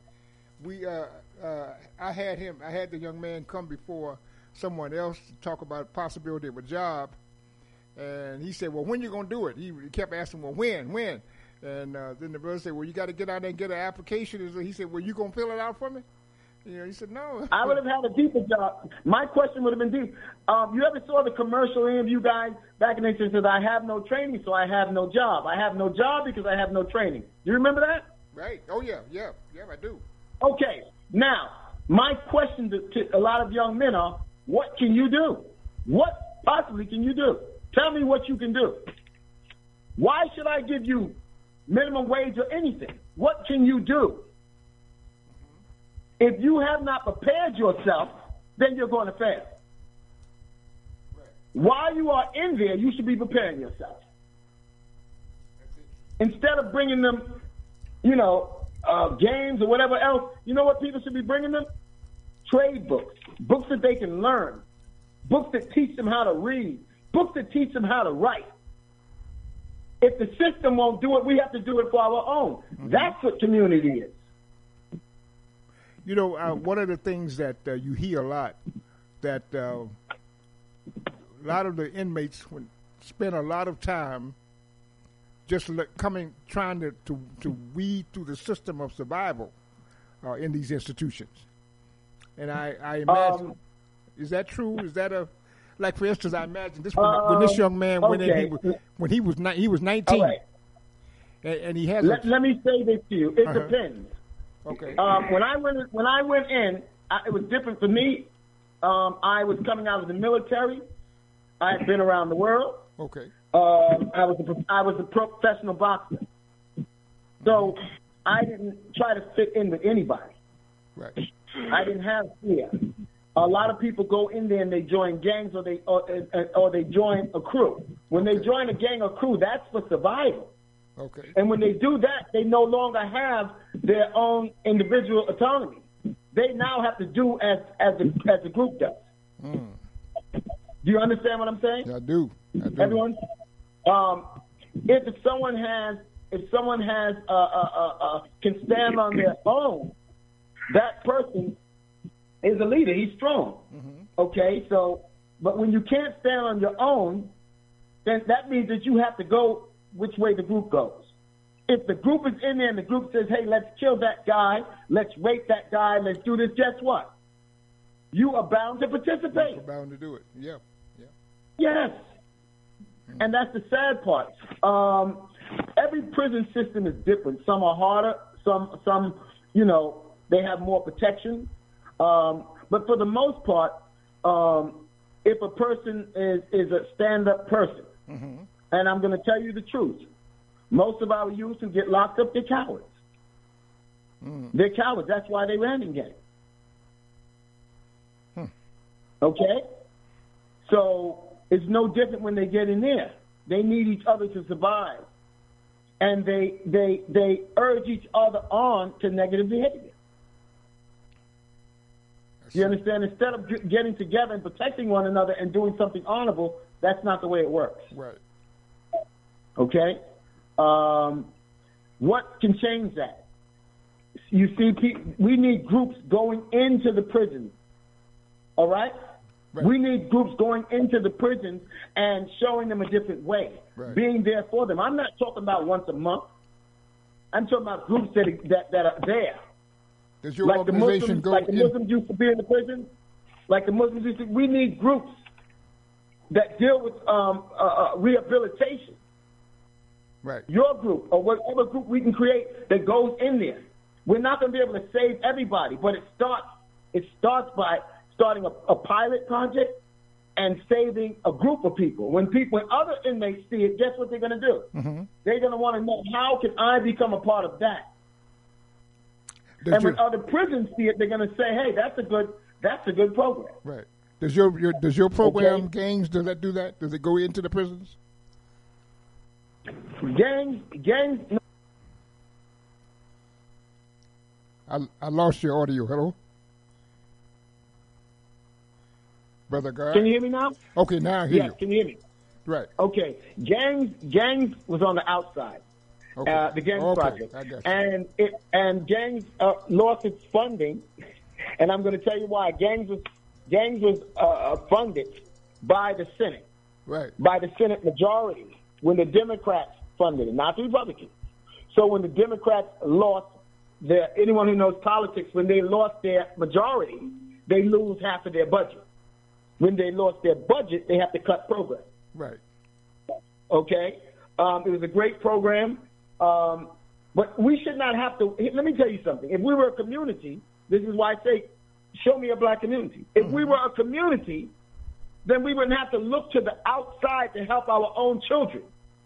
I had the young man come before someone else to talk about the possibility of a job, and he said, well, when you going to do it? He kept asking, well, when? And then the brother said, well, you got to get out there and get an application. He said, well, you going to fill it out for me? You know, he said, no. I would have had a deeper job. My question would have been deep. You ever saw the commercial interview guys back in the day says, I have no training, so I have no job. I have no job because I have no training. Do you remember that? Right. Oh, yeah, I do. Okay. Now, my question to a lot of young men are, what can you do? What possibly can you do? Tell me what you can do. Why should I give you minimum wage or anything? What can you do? If you have not prepared yourself, then you're going to fail. Right. While you are in there, you should be preparing yourself. Instead of bringing them, you know, games or whatever else, you know what people should be bringing them? Trade books, books that they can learn, books that teach them how to read, books that teach them how to write. If the system won't do it, we have to do it for our own. Mm-hmm. That's what community is. You know, one of the things that you hear a lot, that a lot of the inmates spend a lot of time just trying to weed through the system of survival in these institutions. And I imagine, is that true? Is that like, for instance, I imagine this when this young man went in, he was 19, right. and he has. Let me say this to you. It depends. Okay. When I went in, it was different for me. I was coming out of the military. I had been around the world. Okay. I was a professional boxer, so I didn't try to fit in with anybody. Right. I didn't have fear. A lot of people go in there and they join gangs or they join a crew. When they join a gang or crew, that's for survival. Okay. And when they do that, they no longer have their own individual autonomy. They now have to do as the group does. Mm. Do you understand what I'm saying? I do. Everyone, if someone can stand on their own, that person is a leader. He's strong. Mm-hmm. Okay, so, but when you can't stand on your own, then that means that you have to go which way the group goes. If the group is in there and the group says, hey, let's kill that guy, let's rape that guy, let's do this, guess what? You are bound to participate. You're bound to do it, yeah. Yes. Mm-hmm. And that's the sad part. Every prison system is different. Some are harder, some, you know, they have more protection. But for the most part, if a person is a stand-up person, mm-hmm. and I'm going to tell you the truth, most of our youth who get locked up, they're cowards. Mm. They're cowards. That's why they ran in gangs. Okay? So it's no different when they get in there. They need each other to survive. And they urge each other on to negative behavior. You understand? Instead of getting together and protecting one another and doing something honorable, that's not the way it works. Right. Okay? What can change that? You see, we need groups going into the prisons. All right? Right. We need groups going into the prisons and showing them a different way, right. Being there for them. I'm not talking about once a month. I'm talking about groups that are there. Does your organization go like the Muslims used to be in the prison? Like the Muslims used to, we need groups that deal with rehabilitation. Right. Your group or whatever group we can create that goes in there. We're not going to be able to save everybody, but it starts by starting a pilot project and saving a group of people. When other inmates see it, guess what they're going to do? Mm-hmm. They're going to want to know, how can I become a part of that? And when other prisons see it, they're going to say, hey, that's a good program. Right. Does your program, Gangs, does that do that? Does it go into the prisons? Gangs. I lost your audio. Hello? Brother God? Can you hear me now? Okay, now I hear you. Yes, can you hear me? Right. Okay. Gangs was on the outside. Okay. The Gangs project. I got you. And Gangs lost its funding, and I'm going to tell you why. Gangs was funded by the Senate. Right. By the Senate majority when the Democrats funded it, not the Republicans. So when the Democrats lost anyone who knows politics, when they lost their majority, they lose half of their budget. When they lost their budget, they have to cut programs. Right. Okay? It was a great program, but we should not have to. Let me tell you something. If we were a community, this is why I say, show me a black community. If we were a community, then we wouldn't have to look to the outside to help our own children.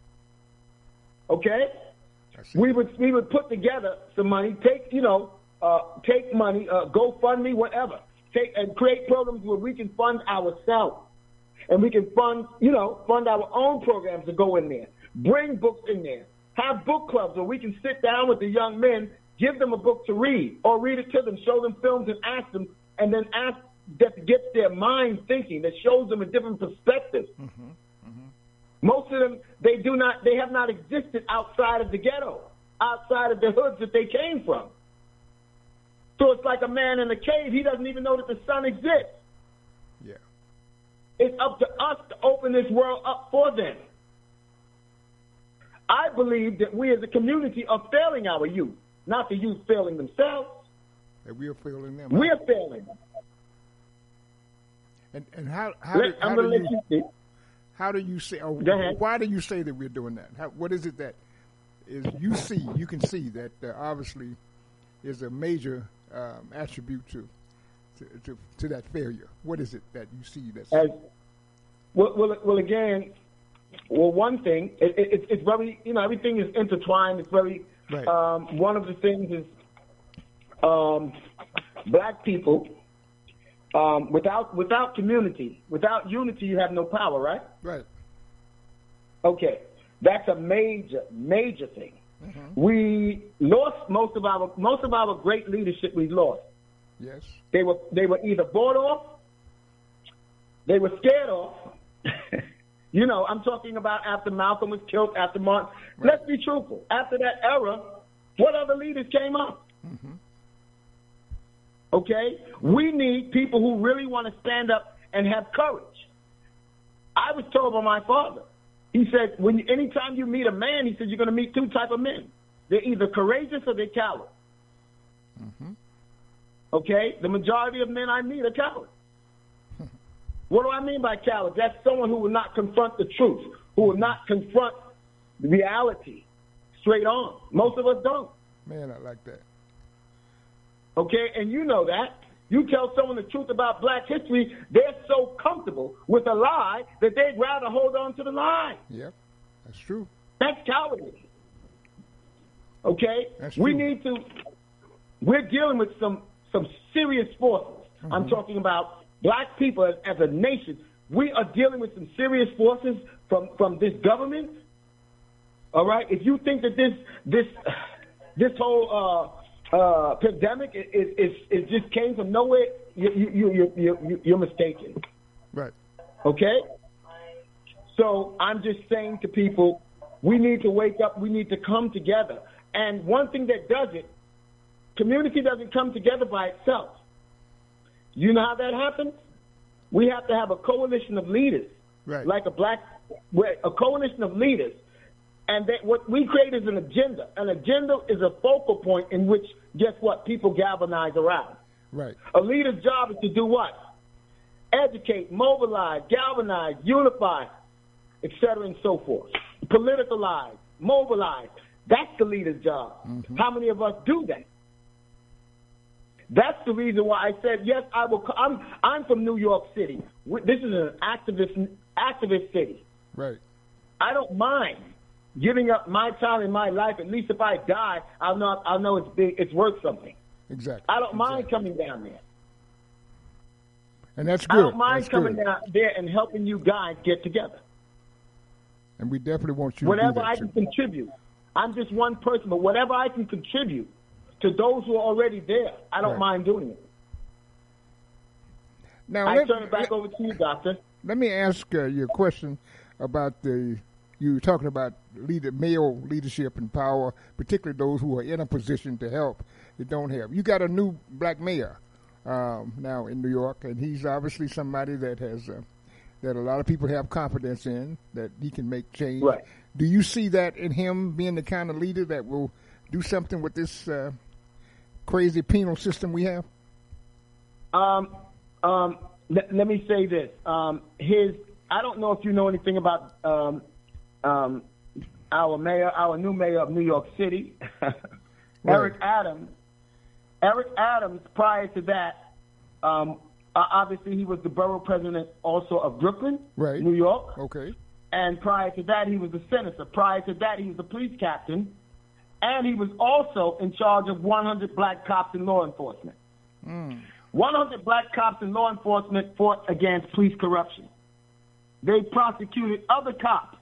Okay? We would put together some money, take money, GoFundMe, whatever, and create programs where we can fund ourselves, and we can fund our own programs to go in there, bring books in there, have book clubs where we can sit down with the young men, give them a book to read, or read it to them, show them films and ask them, and then ask that gets their mind thinking, that shows them a different perspective. Mm-hmm. Most of them, they have not existed outside of the ghetto, outside of the hoods that they came from. So it's like a man in a cave. He doesn't even know that the sun exists. Yeah. It's up to us to open this world up for them. I believe that we as a community are failing our youth, not the youth failing themselves. That we are failing them. We are failing them. And how do you say? Or why do you say that we're doing that? What is it that is you can see that obviously is a major attribute to that failure? What is it that you see that's one thing, it's very, everything is intertwined. It's very, right. One of the things is black people, without community, without unity, you have no power, right? Right. Okay. That's a major thing. Mm-hmm. We lost most of our great leadership. We lost. Yes. They were either bought off, they were scared off. I'm talking about after Malcolm was killed, after Martin. Right. Let's be truthful. After that era, what other leaders came up? Mm-hmm. Okay? We need people who really want to stand up and have courage. I was told by my father, he said, anytime you meet a man, he said, you're going to meet two types of men. They're either courageous or they're cowards. Mm-hmm. Okay? The majority of men I meet are cowards. What do I mean by coward? That's someone who will not confront the truth, who will not confront reality straight on. Most of us don't. Man, I like that. Okay, and you know that. You tell someone the truth about black history, they're so comfortable with a lie that they'd rather hold on to the lie. Yep, that's true. That's cowardly. Okay? That's we true. need to, we're dealing with some serious forces. Mm-hmm. I'm talking about black people as a nation. We are dealing with some serious forces from this government. All right? If you think that this whole pandemic it just came from nowhere, you're mistaken. Right. Okay? So I'm just saying to people, we need to wake up. We need to come together. And one thing that does it, community doesn't come together by itself. You know how that happens? We have to have a coalition of leaders, right? Like a coalition of leaders. And what we create is an agenda. An agenda is a focal point in which, guess what, people galvanize around. Right. A leader's job is to do what? Educate, mobilize, galvanize, unify, et cetera, and so forth. Politicalize, mobilize. That's the leader's job. Mm-hmm. How many of us do that? That's the reason why I said, yes, I will. I'm from New York City. This is an activist city. Right. I don't mind giving up my time in my life. At least if I die, I'll know it's big. It's worth something. Exactly. I don't mind coming down there. And that's good. I don't mind coming down there and helping you guys get together. And we definitely want you whatever to do that I can contribute. I'm just one person, but whatever I can contribute to those who are already there, I don't mind doing it. Now, I turn it back over to you, Doctor. Let me ask you a question about you were talking about male leadership and power, particularly those who are in a position to help that don't have. You got a new black mayor now in New York, and he's obviously somebody that has that a lot of people have confidence in, that he can make change. Right. Do you see that in him being the kind of leader that will do something with this crazy penal system we have? Let me say this. I don't know if you know anything about our new mayor of New York City, Eric Adams. Eric Adams, prior to that, obviously he was the borough president also of Brooklyn, New York. Okay. And prior to that, he was the senator. Prior to that, he was the police captain. And he was also in charge of 100 black cops in law enforcement. 100 black cops in law enforcement fought against police corruption. They prosecuted other cops.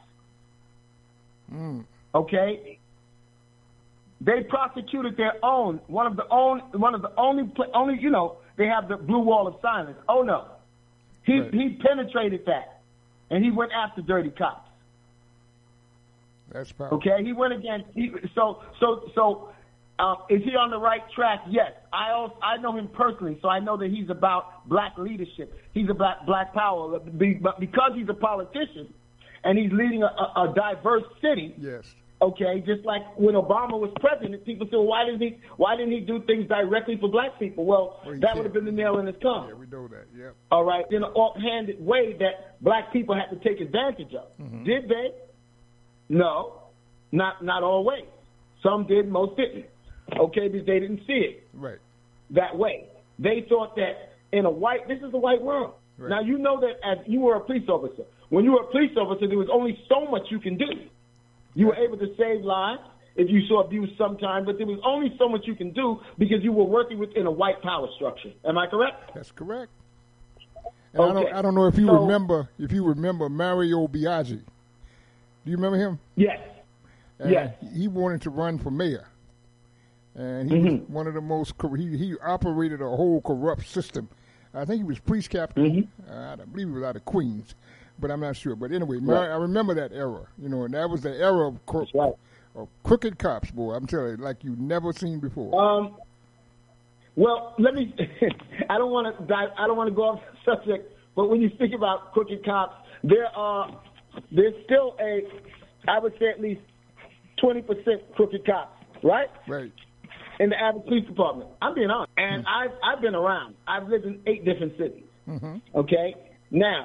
Okay? They prosecuted their own. One of the only, they have the blue wall of silence. Oh no. He penetrated that. And he went after dirty cops. That's powerful. Okay, he went against. So, is he on the right track? Yes. I know him personally, so I know that he's about black leadership. He's about black power. But because he's a politician and he's leading a diverse city. Yes. Okay, just like when Obama was president, people said, well, why didn't he do things directly for black people? Well, that would have been the nail in his coffin. Yeah, we know that. Yep. All right, in an offhanded way that black people had to take advantage of. Did they? No, not always. Some did, most didn't. Okay, because they didn't see it that way. They thought that this is a white world. Right. Now, you know that as you were a police officer. When you were a police officer, there was only so much you can do. You were able to save lives if you saw abuse sometime, but there was only so much you can do because you were working within a white power structure. Am I correct? That's correct. And I don't know if you remember Mario Biaggi. Do you remember him? Yes. Yes. He wanted to run for mayor. And he was one of the most, he operated a whole corrupt system. I think he was police captain. I believe he was out of Queens, but I'm not sure. But anyway, I remember that era, and that was the era of crooked cops, boy. I'm telling you, like you've never seen before. Well, let me. I don't want to go off the subject, but when you think about crooked cops, there's still I would say at least 20% crooked cops, right? Right. In the average police department. I'm being honest. And I've been around. I've lived in 8 different cities. Okay? Now,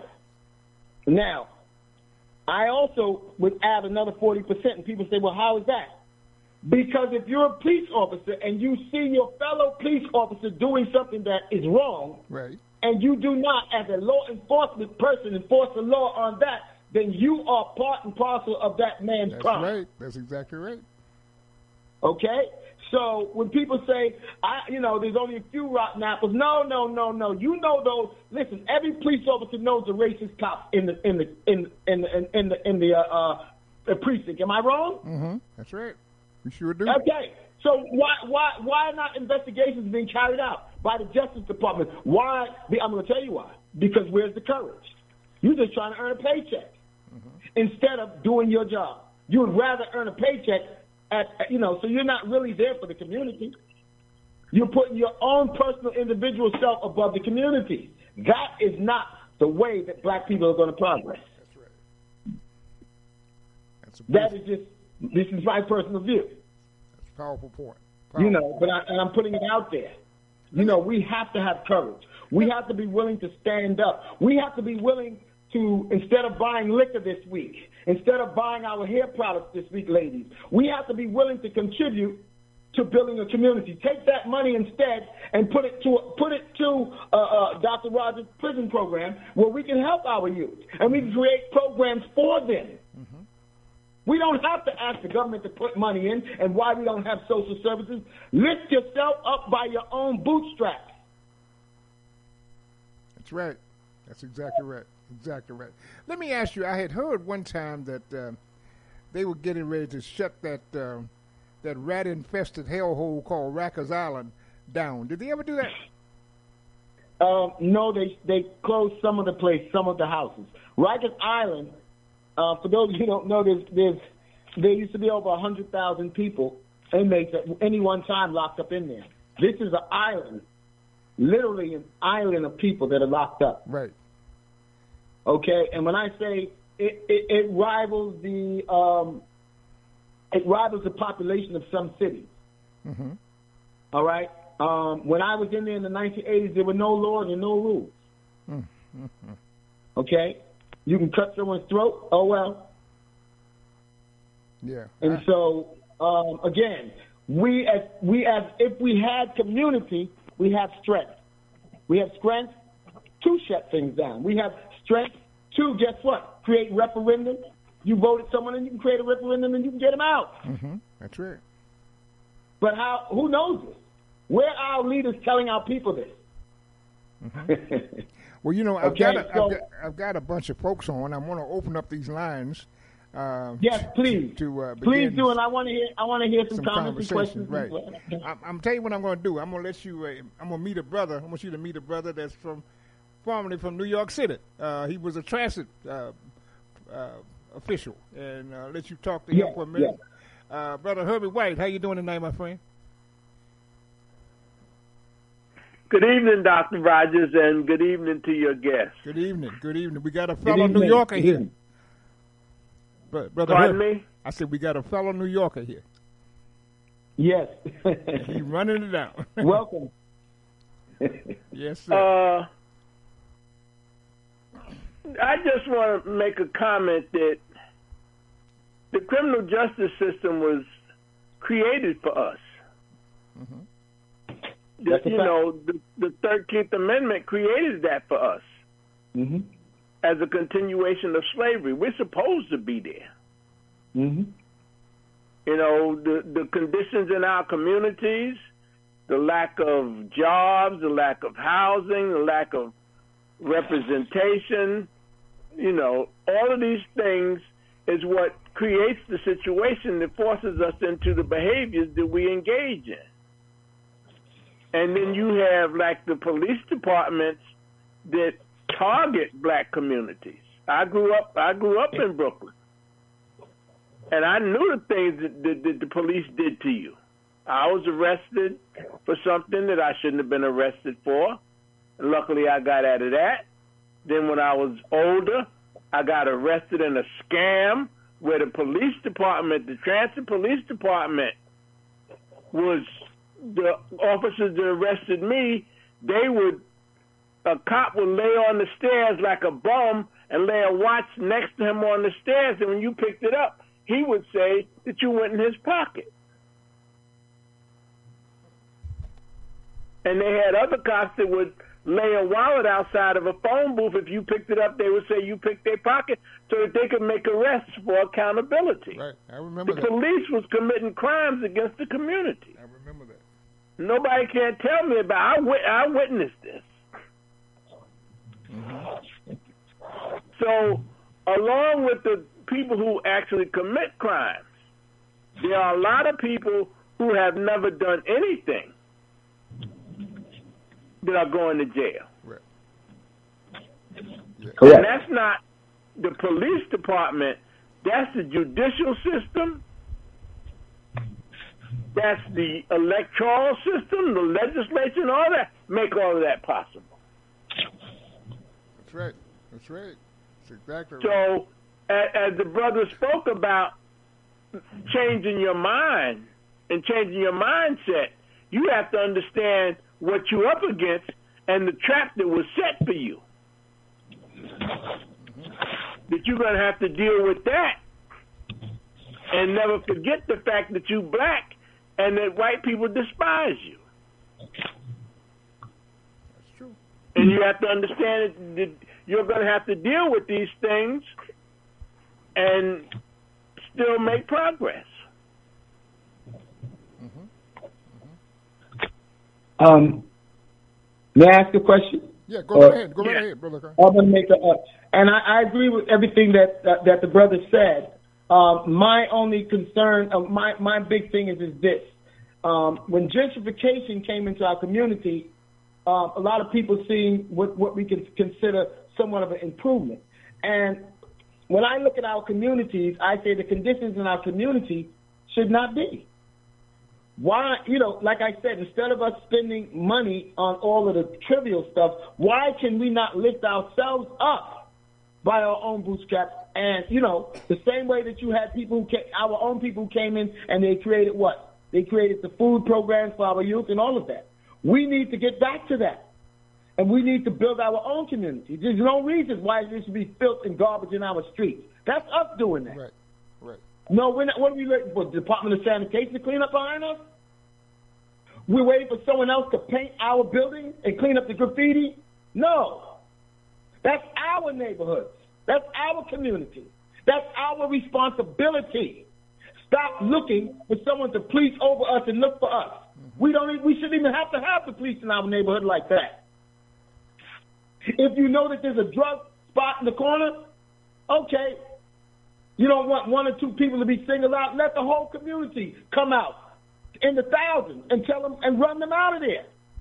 I also would add another 40%, and people say, well, how is that? Because if you're a police officer and you see your fellow police officer doing something that is wrong, and you do not, as a law enforcement person, enforce the law on that, then you are part and parcel of that man's crime. That's right. That's exactly right. Okay? So when people say, there's only a few rotten apples, no. You know those. Listen, every police officer knows the racist cops in the precinct. Am I wrong? That's right. We sure do. Okay. So why not investigations being carried out by the Justice Department? Why? I'm going to tell you why. Because where's the courage? You're just trying to earn a paycheck instead of doing your job. You would rather earn a paycheck. So you're not really there for the community. You're putting your own personal individual self above the community. That is not the way that black people are going to progress. That's right. This is my personal view. That's a powerful point. But I'm putting it out there. We have to have courage. We have to be willing to stand up. We have to be willing to, instead of buying liquor this week, Instead of buying our hair products this week, ladies, we have to be willing to contribute to building a community. Take that money instead and put it to Dr. Rogers' prison program where we can help our youth and we can create programs for them. Mm-hmm. We don't have to ask the government to put money in, and why we don't have social services. Lift yourself up by your own bootstraps. That's right. That's exactly right. Exactly right. Let me ask you, I had heard one time that they were getting ready to shut that rat-infested hellhole called Rikers Island down. Did they ever do that? No, they closed some of the place, some of the houses. Rikers Island, for those who don't know, there used to be over 100,000 people, inmates at any one time locked up in there. This is an island, literally an island of people that are locked up. Right. Okay, and when I say it rivals the population of some cities. Mm-hmm. All right. When I was in there in the 1980s, there were no laws and no rules. Mm-hmm. Okay, you can cut someone's throat. Oh well. Yeah. And so again, we as if we had community, we have strength. We have strength to shut things down. We have strength to, guess what? Create referendum. You voted someone and you can create a referendum and you can get them out. Mm-hmm. That's right. But who knows this? Where are our leaders telling our people this? Mm-hmm. Well, you know, I've got a bunch of folks on. I want to open up these lines. Yes, please. Please do, and I want to hear some comments and questions. Right. I'm telling you what I'm going to do. I'm going to let you. I'm going to meet a brother. I want you to meet a brother that's formerly from New York City. He was a transit official, and let you talk to him for a minute. Yeah. Brother Herbie White, how you doing tonight, my friend? Good evening, Dr. Rogers, and good evening to your guests. Good evening. Good evening. We got a fellow New Yorker here. Brother Pardon me? I said we got a fellow New Yorker here. Yes. He's running it down. Welcome. Yes, sir. I just want to make a comment that the criminal justice system was created for us. Mm-hmm. The 13th Amendment created that for us. Mm-hmm. As a continuation of slavery. We're supposed to be there. Mm-hmm. You know, the conditions in our communities, the lack of jobs, the lack of housing, the lack of representation, you know, all of these things is what creates the situation that forces us into the behaviors that we engage in. And then you have, like, the police departments that target black communities. I grew up in Brooklyn, and I knew the things that the police did to you. I was arrested for something that I shouldn't have been arrested for. Luckily, I got out of that. Then when I was older, I got arrested in a scam where the police department, the transit police department, was the officers that arrested me. A cop would lay on the stairs like a bum and lay a watch next to him on the stairs, and when you picked it up, he would say that you went in his pocket. And they had other cops that would lay a wallet outside of a phone booth. If you picked it up, they would say you picked their pocket so that they could make arrests for accountability. Right, I remember that. The police was committing crimes against the community. I remember that. Nobody can tell me about it. I witnessed this. Mm-hmm. So, along with the people who actually commit crimes, there are a lot of people who have never done anything that are going to jail. Right. Yeah. And that's not the police department. That's the judicial system. That's the electoral system, the legislature, and all that make all of that possible. That's right. That's right. That's exactly right. So, as the brother spoke about changing your mind and changing your mindset, you have to understand what you're up against and the trap that was set for you. that you're going to have to deal with that. And never forget the fact that you're black and that white people despise you. That's true. And you have to understand that you're going to have to deal with these things and still make progress. May I ask a question? Yeah, go right ahead. Go right ahead, Brother. I'm going to make and I agree with everything that the brother said. My only concern, my big thing is this. When gentrification came into our community, a lot of people seeing what we can consider somewhat of an improvement. And when I look at our communities, I say the conditions in our community should not be. Why, like I said, instead of us spending money on all of the trivial stuff, why can we not lift ourselves up by our own bootstraps? And, the same way that you had people our own people who came in and they created what? They created the food programs for our youth and all of that. We need to get back to that. And we need to build our own community. There's no reason why there should be filth and garbage in our streets. That's us doing that. Right. No, we're not. What are we waiting for? The Department of Sanitation to clean up behind us? We're waiting for someone else to paint our building and clean up the graffiti? No. That's our neighborhoods. That's our community. That's our responsibility. Stop looking for someone to police over us and look for us. We shouldn't even have to have the police in our neighborhood like that. If you know that there's a drug spot in the corner, okay, you don't want one or two people to be singled out. Let the whole community come out in the thousands and tell them and run them out of there.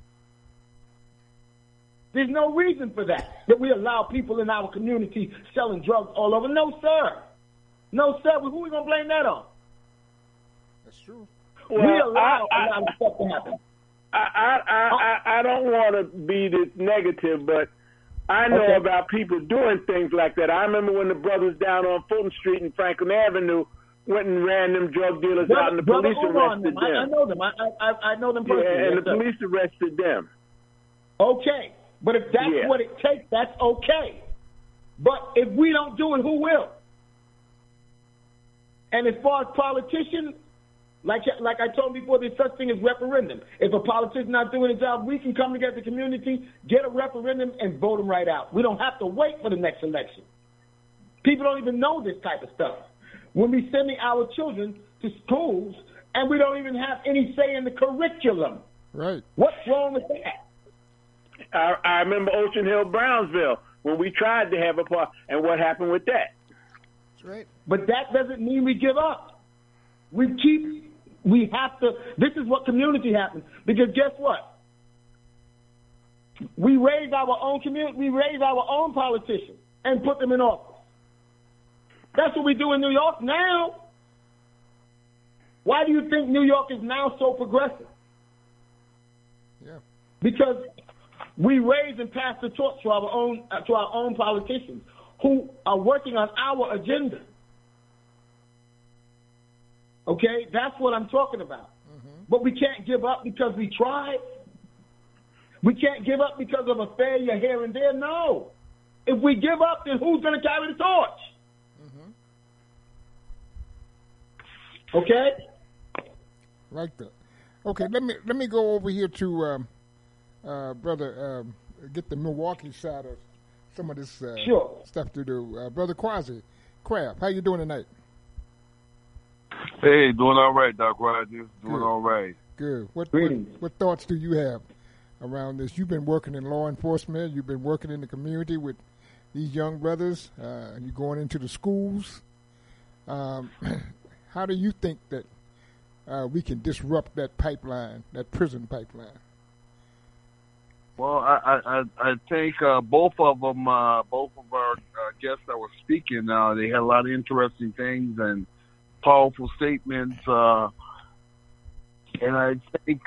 There's no reason for that we allow people in our community selling drugs all over. No, sir. No, sir. Who are we going to blame that on? That's true. Well, we allow a lot of stuff to happen. I don't want to be this negative, but I know about people doing things like that. I remember when the brothers down on Fulton Street and Franklin Avenue went and ran them drug dealers out, and the police arrested them. I know them. I know them personally. Yeah, and the police arrested them. Okay, but if that's what it takes, that's okay. But if we don't do it, who will? And as far as politicians, like I told before, there's such thing as referendum. If a politician's not doing his job, we can come together as a community, get a referendum, and vote him right out. We don't have to wait for the next election. People don't even know this type of stuff. When we're sending our children to schools, and we don't even have any say in the curriculum. Right. What's wrong with that? I remember Ocean Hill, Brownsville, when we tried to have a part, and what happened with that. That's right. But that doesn't mean we give up. We have to, this is what community happens. Because guess what? We raise our own community, we raise our own politicians and put them in office. That's what we do in New York now. Why do you think New York is now so progressive? Yeah. Because we raise and pass the torch to our own politicians who are working on our agenda. Okay, that's what I'm talking about. Mm-hmm. But we can't give up because we tried. We can't give up because of a failure here and there. No. If we give up, then who's going to carry the torch? Mm-hmm. Okay. Like that. Okay, let me go over here to brother. Get the Milwaukee side of some of this stuff to do. Brother Quasi Craft, how you doing tonight? Hey, doing all right, Doc Rogers. Doing all right. Good. What thoughts do you have around this? You've been working in law enforcement. You've been working in the community with these young brothers. You're going into the schools. How do you think that we can disrupt that pipeline, that prison pipeline? Well, I think both of our guests that were speaking, they had a lot of interesting things and powerful statements, and I think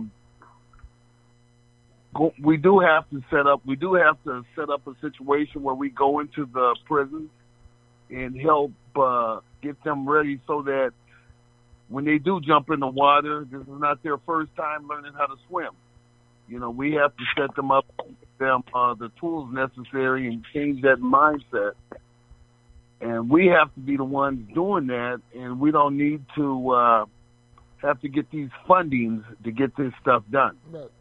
we do have to set up a situation where we go into the prisons and help get them ready so that when they do jump in the water, this is not their first time learning how to swim. You know, we have to set them up, give them the tools necessary and change that mindset And we have to be the ones doing that, and we don't need to have to get these fundings to get this stuff done. Right.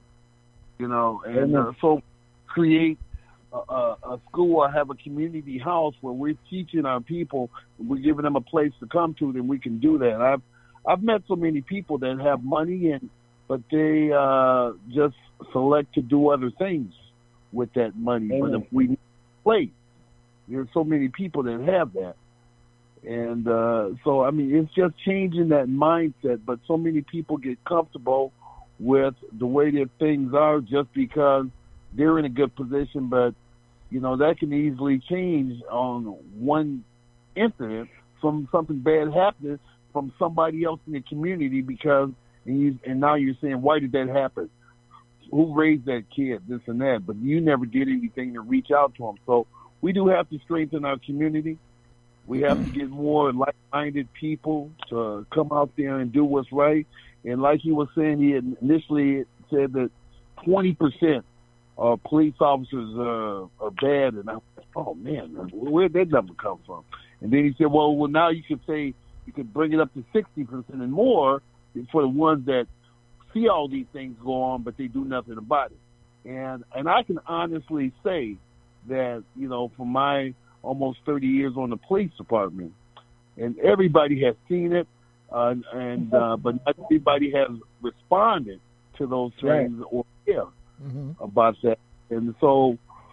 And so create a school or have a community house where we're teaching our people, we're giving them a place to come to, then we can do that. I've met so many people that have money, but they just select to do other things with that money. Amen. But if we play, there's so many people that have that. And so, I mean, it's just changing that mindset. But so many people get comfortable with the way that things are just because they're in a good position. But, that can easily change on one incident from something bad happening from somebody else in the community and now you're saying, why did that happen? Who raised that kid, this and that? But you never did anything to reach out to them. So we do have to strengthen our community. We have to get more like-minded people to come out there and do what's right. And like he was saying, he had initially said that 20% of police officers are bad. And I was like, oh, man, where'd that number come from? And then he said, well, now you could say you could bring it up to 60% and more for the ones that see all these things go on, but they do nothing about it. And I can honestly say that, from my almost 30 years on the police department, and everybody has seen it, but not everybody has responded to those things or care about that. And so,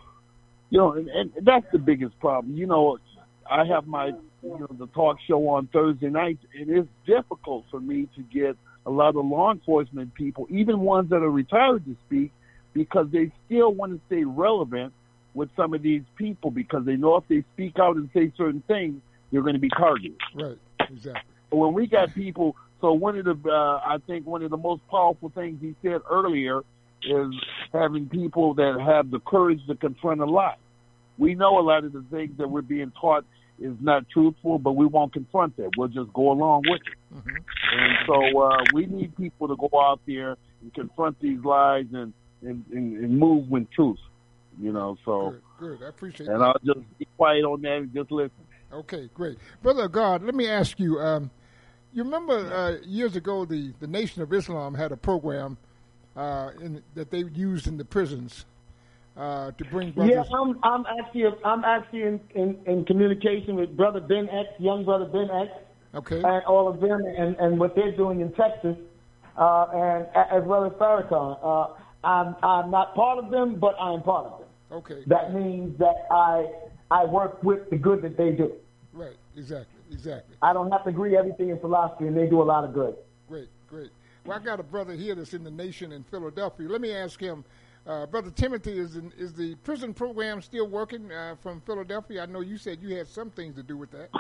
and that's the biggest problem. I have my, the talk show on Thursday nights, and it's difficult for me to get a lot of law enforcement people, even ones that are retired, to speak, because they still want to stay relevant with some of these people because they know if they speak out and say certain things, they're going to be targeted. Right, exactly. But when we got people, so one of the, I think one of the most powerful things he said earlier is having people that have the courage to confront a lie. We know a lot of the things that we're being taught is not truthful, but we won't confront that. We'll just go along with it. Mm-hmm. And so we need people to go out there and confront these lies and move with truth. So good. I appreciate that. And I'll just be quiet on that and just listen. Okay, great. Brother God, let me ask you, you remember years ago the Nation of Islam had a program that they used in the prisons to bring brothers. Yeah, I'm actually in communication with Brother Ben X, young Brother Ben X, okay, and all of them, and what they're doing in Texas, and as well as Farrakhan. I'm not part of them, but I am part of them. Okay. That means that I work with the good that they do. Right. Exactly. I don't have to agree everything in philosophy, and they do a lot of good. Great. Well, I got a brother here that's in the Nation in Philadelphia. Let me ask him, Brother Timothy, is the prison program still working from Philadelphia? I know you said you had some things to do with that.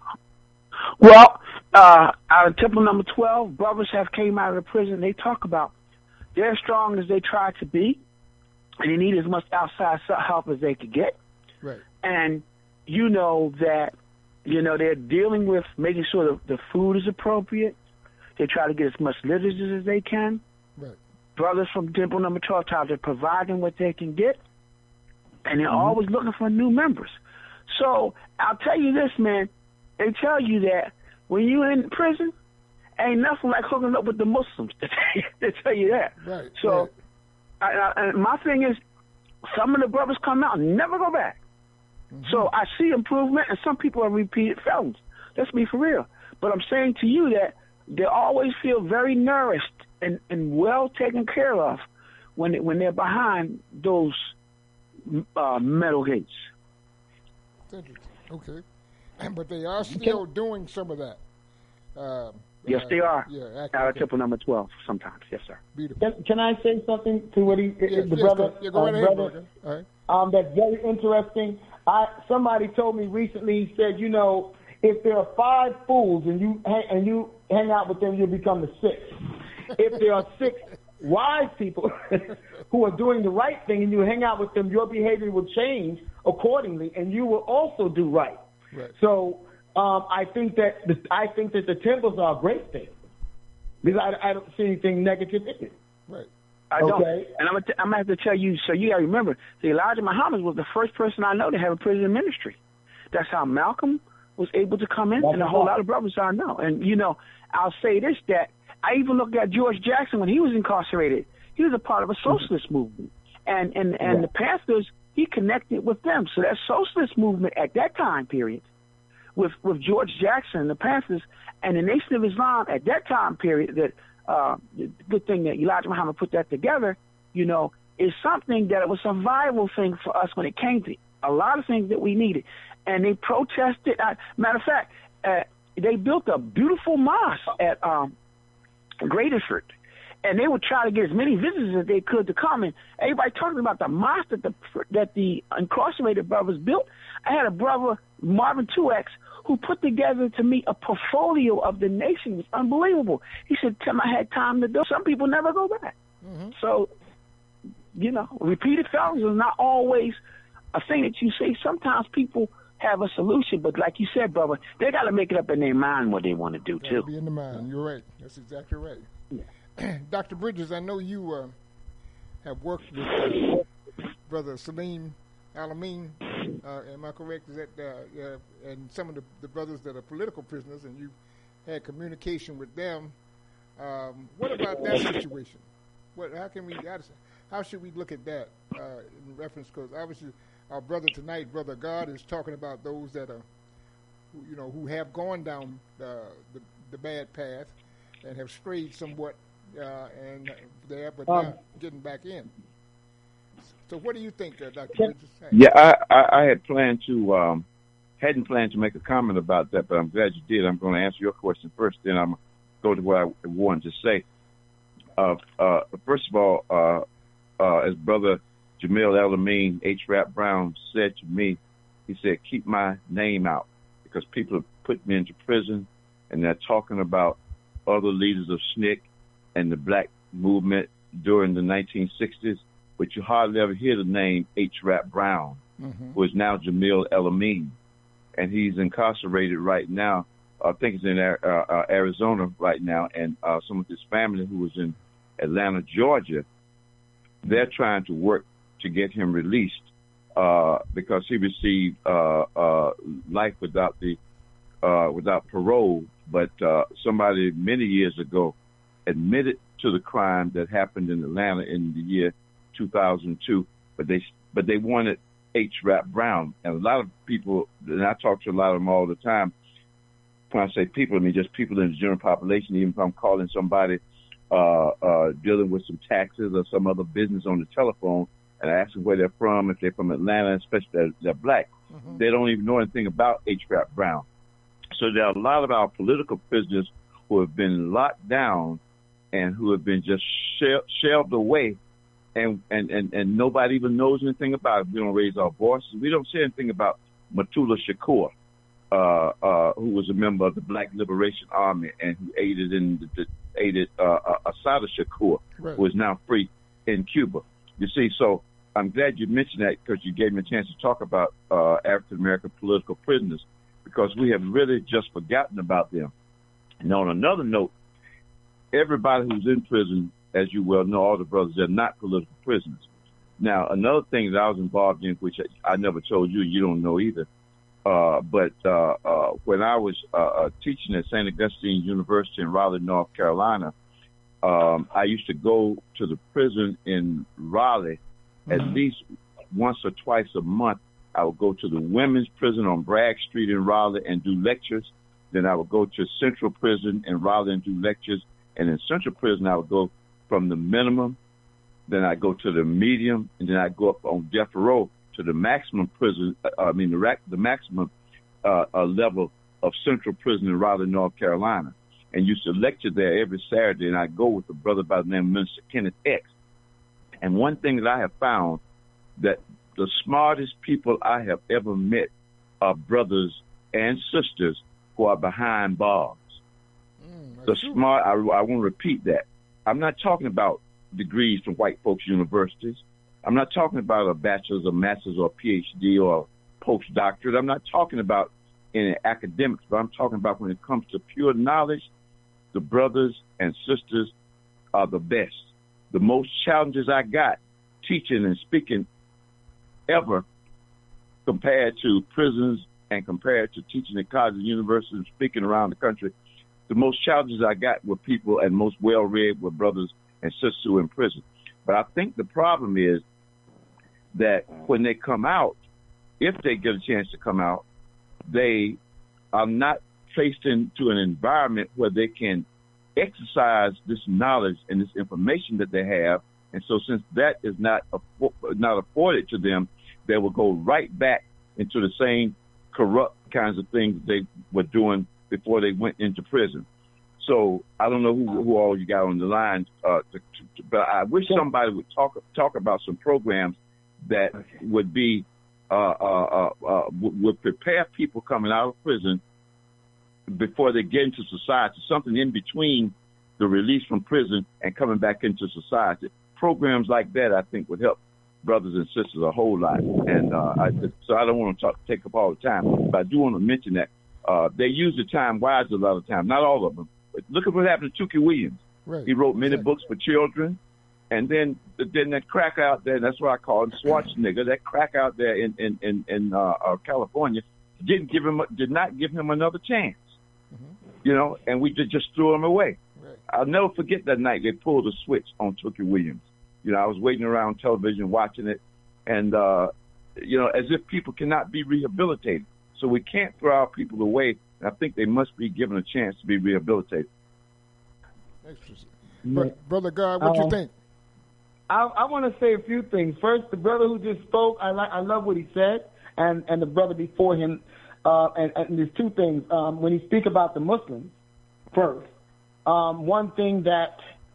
Well, out of Temple number 12, brothers have came out of the prison. They talk about they're as strong as they try to be, and they need as much outside help as they could get. Right. And that, they're dealing with making sure the food is appropriate. They try to get as much literature as they can. Right. Brothers from Temple number 12, they're providing what they can get, and they're always looking for new members. So I'll tell you this, man. They tell you that when you're in prison, ain't nothing like hooking up with the Muslims. They tell you that. Right. So, and my thing is, some of the brothers come out and never go back. Mm-hmm. So I see improvement, and some people are repeated felons. Let's be for real. But I'm saying to you that they always feel very nourished and well taken care of when they're behind those metal gates. Okay. But they are still doing some of that. Yes, they are. Yeah, out of Temple number 12 sometimes. Yes, sir. Beautiful. Can I say something to what the brother? Go right ahead, brother. All right. That's very interesting. Somebody told me recently. He said, if there are 5 fools and you hang out with them, you'll become the 6th. If there are 6 wise people who are doing the right thing and you hang out with them, your behavior will change accordingly, and you will also do right. Right. So I think that the temples are a great thing because I don't see anything negative in it. Right. I don't. And I'm gonna have to tell you. So you gotta remember, Elijah Muhammad was the first person I know to have a prison ministry. That's how Malcolm was able to come in, and a whole lot of brothers I know. And, you know, I'll say this, that I even look at George Jackson when he was incarcerated. He was a part of a socialist movement. And the Panthers, he connected with them. So that socialist movement at that time period with George Jackson and the Panthers and the Nation of Islam at that time period, that good thing that Elijah Muhammad put that together, you know, is something that it was a viable thing for us when it came to a lot of things that we needed. And they protested. Matter of fact, they built a beautiful mosque at Graterford, and they would try to get as many visitors as they could to come. And everybody talking about the mosque that the incarcerated brothers built. I had a brother, Marvin 2X, who put together to me a portfolio of the nation. It was unbelievable. He said, Tim, I had time to do. Some people never go back. Mm-hmm. So, you know, repeated felonies is not always a thing that you say. Sometimes people have a solution, but like you said, brother, they got to make it up in their mind what they want to do, too. Be in the mind. You're right. That's exactly right. Yeah. Dr. Bridges, I know you have worked with Brother Salim Al-Amin. Am I correct? Is that and some of the brothers that are political prisoners, and you had communication with them. What about that situation? How should we look at that in reference? Because obviously, our brother tonight, Brother God, is talking about those that are, who have gone down the bad path and have strayed somewhat, but now getting back in. So, what do you think, Dr. Bridges? Yeah, I had planned to hadn't planned to make a comment about that, but I'm glad you did. I'm going to answer your question first, then I'm going to go to what I wanted to say. First of all, as Brother Jamil El-Amin, H. Rap Brown said to me, he said, keep my name out because people have put me into prison and they're talking about other leaders of SNCC and the black movement during the 1960s, but you hardly ever hear the name H. Rap Brown, who is now Jamil El-Amin. And he's incarcerated right now. I think he's in Arizona right now, and some of his family who was in Atlanta, Georgia, they're trying to work to get him released because he received life without parole. But somebody many years ago admitted to the crime that happened in Atlanta in the year 2002. But they wanted H. Rap Brown, and a lot of people, and I talk to a lot of them all the time. When I say people, I mean just people in the general population. Even if I'm calling somebody dealing with some taxes or some other business on the telephone, and I ask them where they're from, if they're from Atlanta, especially if they're black, they don't even know anything about H. Rap Brown. So there are a lot of our political prisoners who have been locked down and who have been just shelved away, and nobody even knows anything about it. We don't raise our voices. We don't say anything about Matula Shakur, who was a member of the Black Liberation Army and who aided Assata Shakur, who is now free in Cuba. You see, so I'm glad you mentioned that because you gave me a chance to talk about African-American political prisoners because we have really just forgotten about them. And on another note, everybody who's in prison, as you well know, all the brothers, they're not political prisoners. Now, another thing that I was involved in, which I never told you, you don't know either, but when I was teaching at St. Augustine University in Raleigh, North Carolina, I used to go to the prison in Raleigh at least once or twice a month. I would go to the women's prison on Bragg Street in Raleigh and do lectures. Then I would go to Central Prison in Raleigh and do lectures. And in Central Prison, I would go from the minimum, then I go to the medium, and then I go up on death row to the maximum prison. The maximum level of Central Prison in Raleigh, North Carolina, and used to lecture there every Saturday. And I go with a brother by the name of Minister Kenneth X. And one thing that I have found that the smartest people I have ever met are brothers and sisters who are behind bars. Smart. I want to repeat that. I'm not talking about degrees from white folks' universities. I'm not talking about a bachelor's, a master's, or a PhD, or a postdoctorate. I'm not talking about any academics, but I'm talking about when it comes to pure knowledge, the brothers and sisters are the best. The most challenges I got teaching and speaking ever compared to prisons and compare it to teaching at college and university and speaking around the country, the most challenges I got were people, and most well-read were brothers and sisters who were in prison. But I think the problem is that when they come out, if they get a chance to come out, they are not placed into an environment where they can exercise this knowledge and this information that they have. And so since that is not afforded to them, they will go right back into the same corrupt kinds of things they were doing before they went into prison. So I don't know who all you got on the line, but I wish somebody would talk about some programs that would be would prepare people coming out of prison before they get into society, something in between the release from prison and coming back into society. Programs like that, I think, would help brothers and sisters a whole lot. And so I don't want to take up all the time, but I do want to mention that they use the time wisely a lot of times. Not all of them. But look at what happened to Tookie Williams. Right. He wrote many books for children. And then that crack out there, that's what I call him, Schwarzenegger, that crack out there in California, did not give him another chance. You know, and we just threw him away. Right. I'll never forget that night they pulled the switch on Tookie Williams. You know, I was waiting around television watching it, and, you know, as if people cannot be rehabilitated. So we can't throw our people away. I think they must be given a chance to be rehabilitated. Brother God, what you think? I want to say a few things. First, the brother who just spoke, I love what he said, and the brother before him. And there's two things. When you speak about the Muslims, first, one thing that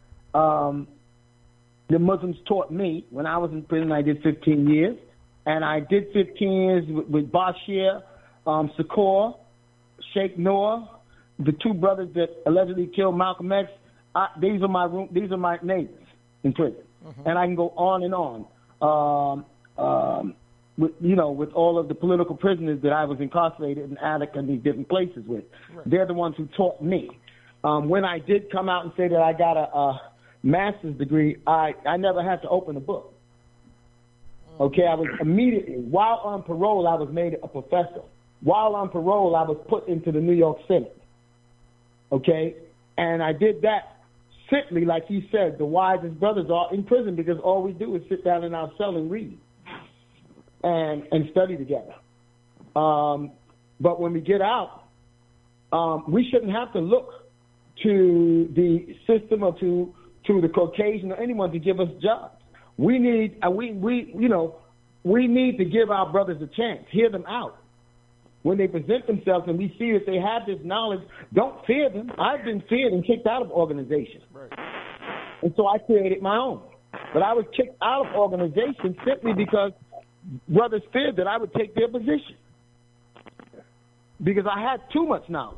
the Muslims taught me when I was in prison, I did 15 years, and I did 15 years with Bashir, Shakur, Sheikh Noor, the two brothers that allegedly killed Malcolm X. These are my neighbors in prison, and I can go on and on. With all of the political prisoners that I was incarcerated in Attica and these different places with. Right. They're the ones who taught me. When I did come out and say that I got a master's degree, I never had to open a book. Okay, I was immediately, while on parole, I was made a professor. While on parole, I was put into the New York Senate. Okay, and I did that simply, like he said, the wisest brothers are in prison because all we do is sit down in our cell and read. And study together. But when we get out, we shouldn't have to look to the system or to the Caucasian or anyone to give us jobs. We need we need to give our brothers a chance, hear them out. When they present themselves and we see that they have this knowledge, don't fear them. I've been feared and kicked out of organizations. Right. And so I created my own. But I was kicked out of organizations simply because brothers feared that I would take their position because I had too much knowledge.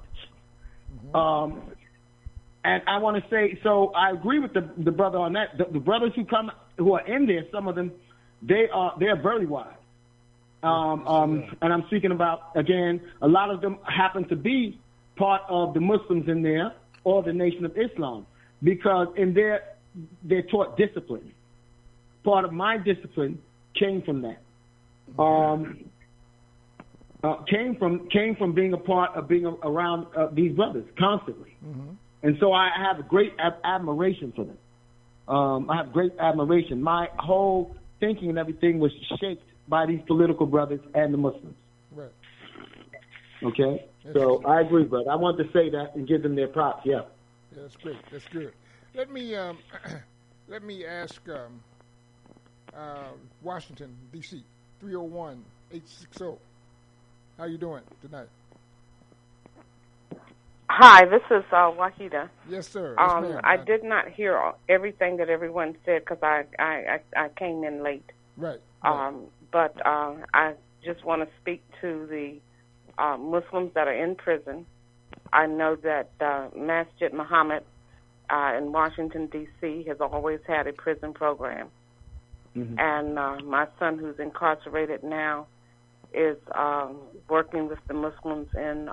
And I want to say, so I agree with the brother on that. The brothers who are in there, some of them, they're very wise. And I'm speaking about, again, a lot of them happen to be part of the Muslims in there or the Nation of Islam because in there they're taught discipline. Part of my discipline came from that. Came from being a part of being around these brothers constantly, and so I have a great admiration for them. I have great admiration. My whole thinking and everything was shaped by these political brothers and the Muslims. Right. Okay. So I agree, brother. I want to say that and give them their props. Yeah. Yeah, that's great. That's good. Let me ask Washington D.C. 301-860. How you doing tonight? Hi, this is Wahida. Yes, sir. Yes, ma'am. I did not hear everything that everyone said because I came in late. Right. But I just want to speak to the Muslims that are in prison. I know that Masjid Muhammad in Washington, D.C. has always had a prison program. And my son, who's incarcerated now, is working with the Muslims in,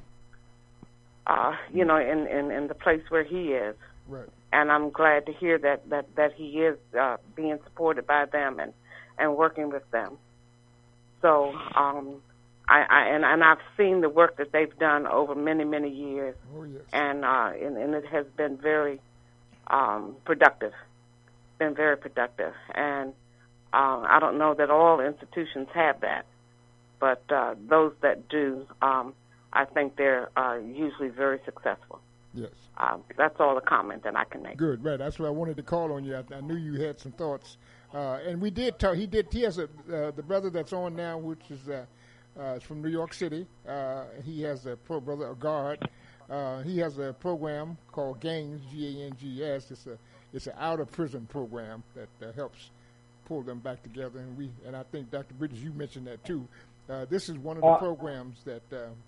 in the place where he is. Right. And I'm glad to hear that he is being supported by them and working with them. So I've seen the work that they've done over many, many years. Oh, yes. And it has been very productive. Been very productive. And I don't know that all institutions have that, but those that do, I think they're usually very successful. Yes. That's all the comment that I can make. Good, right. That's what I wanted to call on you. I knew you had some thoughts. And we did talk. He has the brother that's on now, which is from New York City. He has a brother, a guard. He has a program called GANGS, G-A-N-G-S. It's an out-of-prison program that helps pull them back together. And I think, Dr. Bridges, you mentioned that too. This is one of the programs that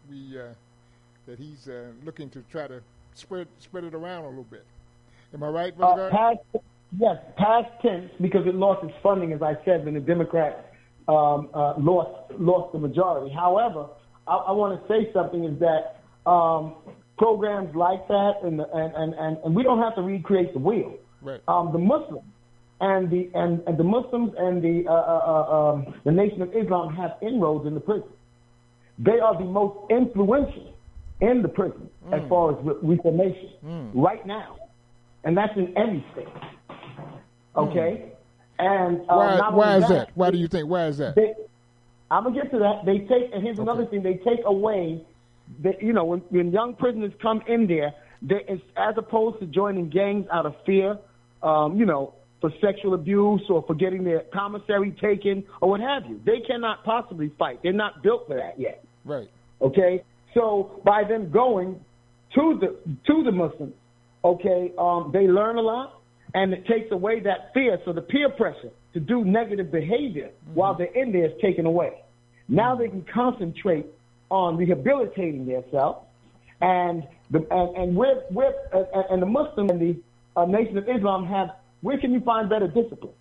that he's looking to try to spread it around a little bit. Am I right, Brother Gard? Past tense, because it lost its funding, as I said, when the Democrats lost the majority. However, I want to say something is that programs like that, and we don't have to recreate the wheel. Right. The Muslims and the Muslims and the Nation of Islam have inroads in the prison. They are the most influential in the prison as far as reformation right now, and that's in every state. Okay, and why is that? Why do you think? Why is that? I'm gonna get to that. They take, and here's another thing: they take away that, you know, when young prisoners come in there, as opposed to joining gangs out of fear, you know, for sexual abuse or for getting their commissary taken or what have you, they cannot possibly fight. They're not built for that yet. Right. Okay. So by them going to the Muslims, okay, they learn a lot, and it takes away that fear. So the peer pressure to do negative behavior while they're in there is taken away. Now they can concentrate on rehabilitating themselves, and the Muslims and the Nation of Islam have. Where can you find better discipline?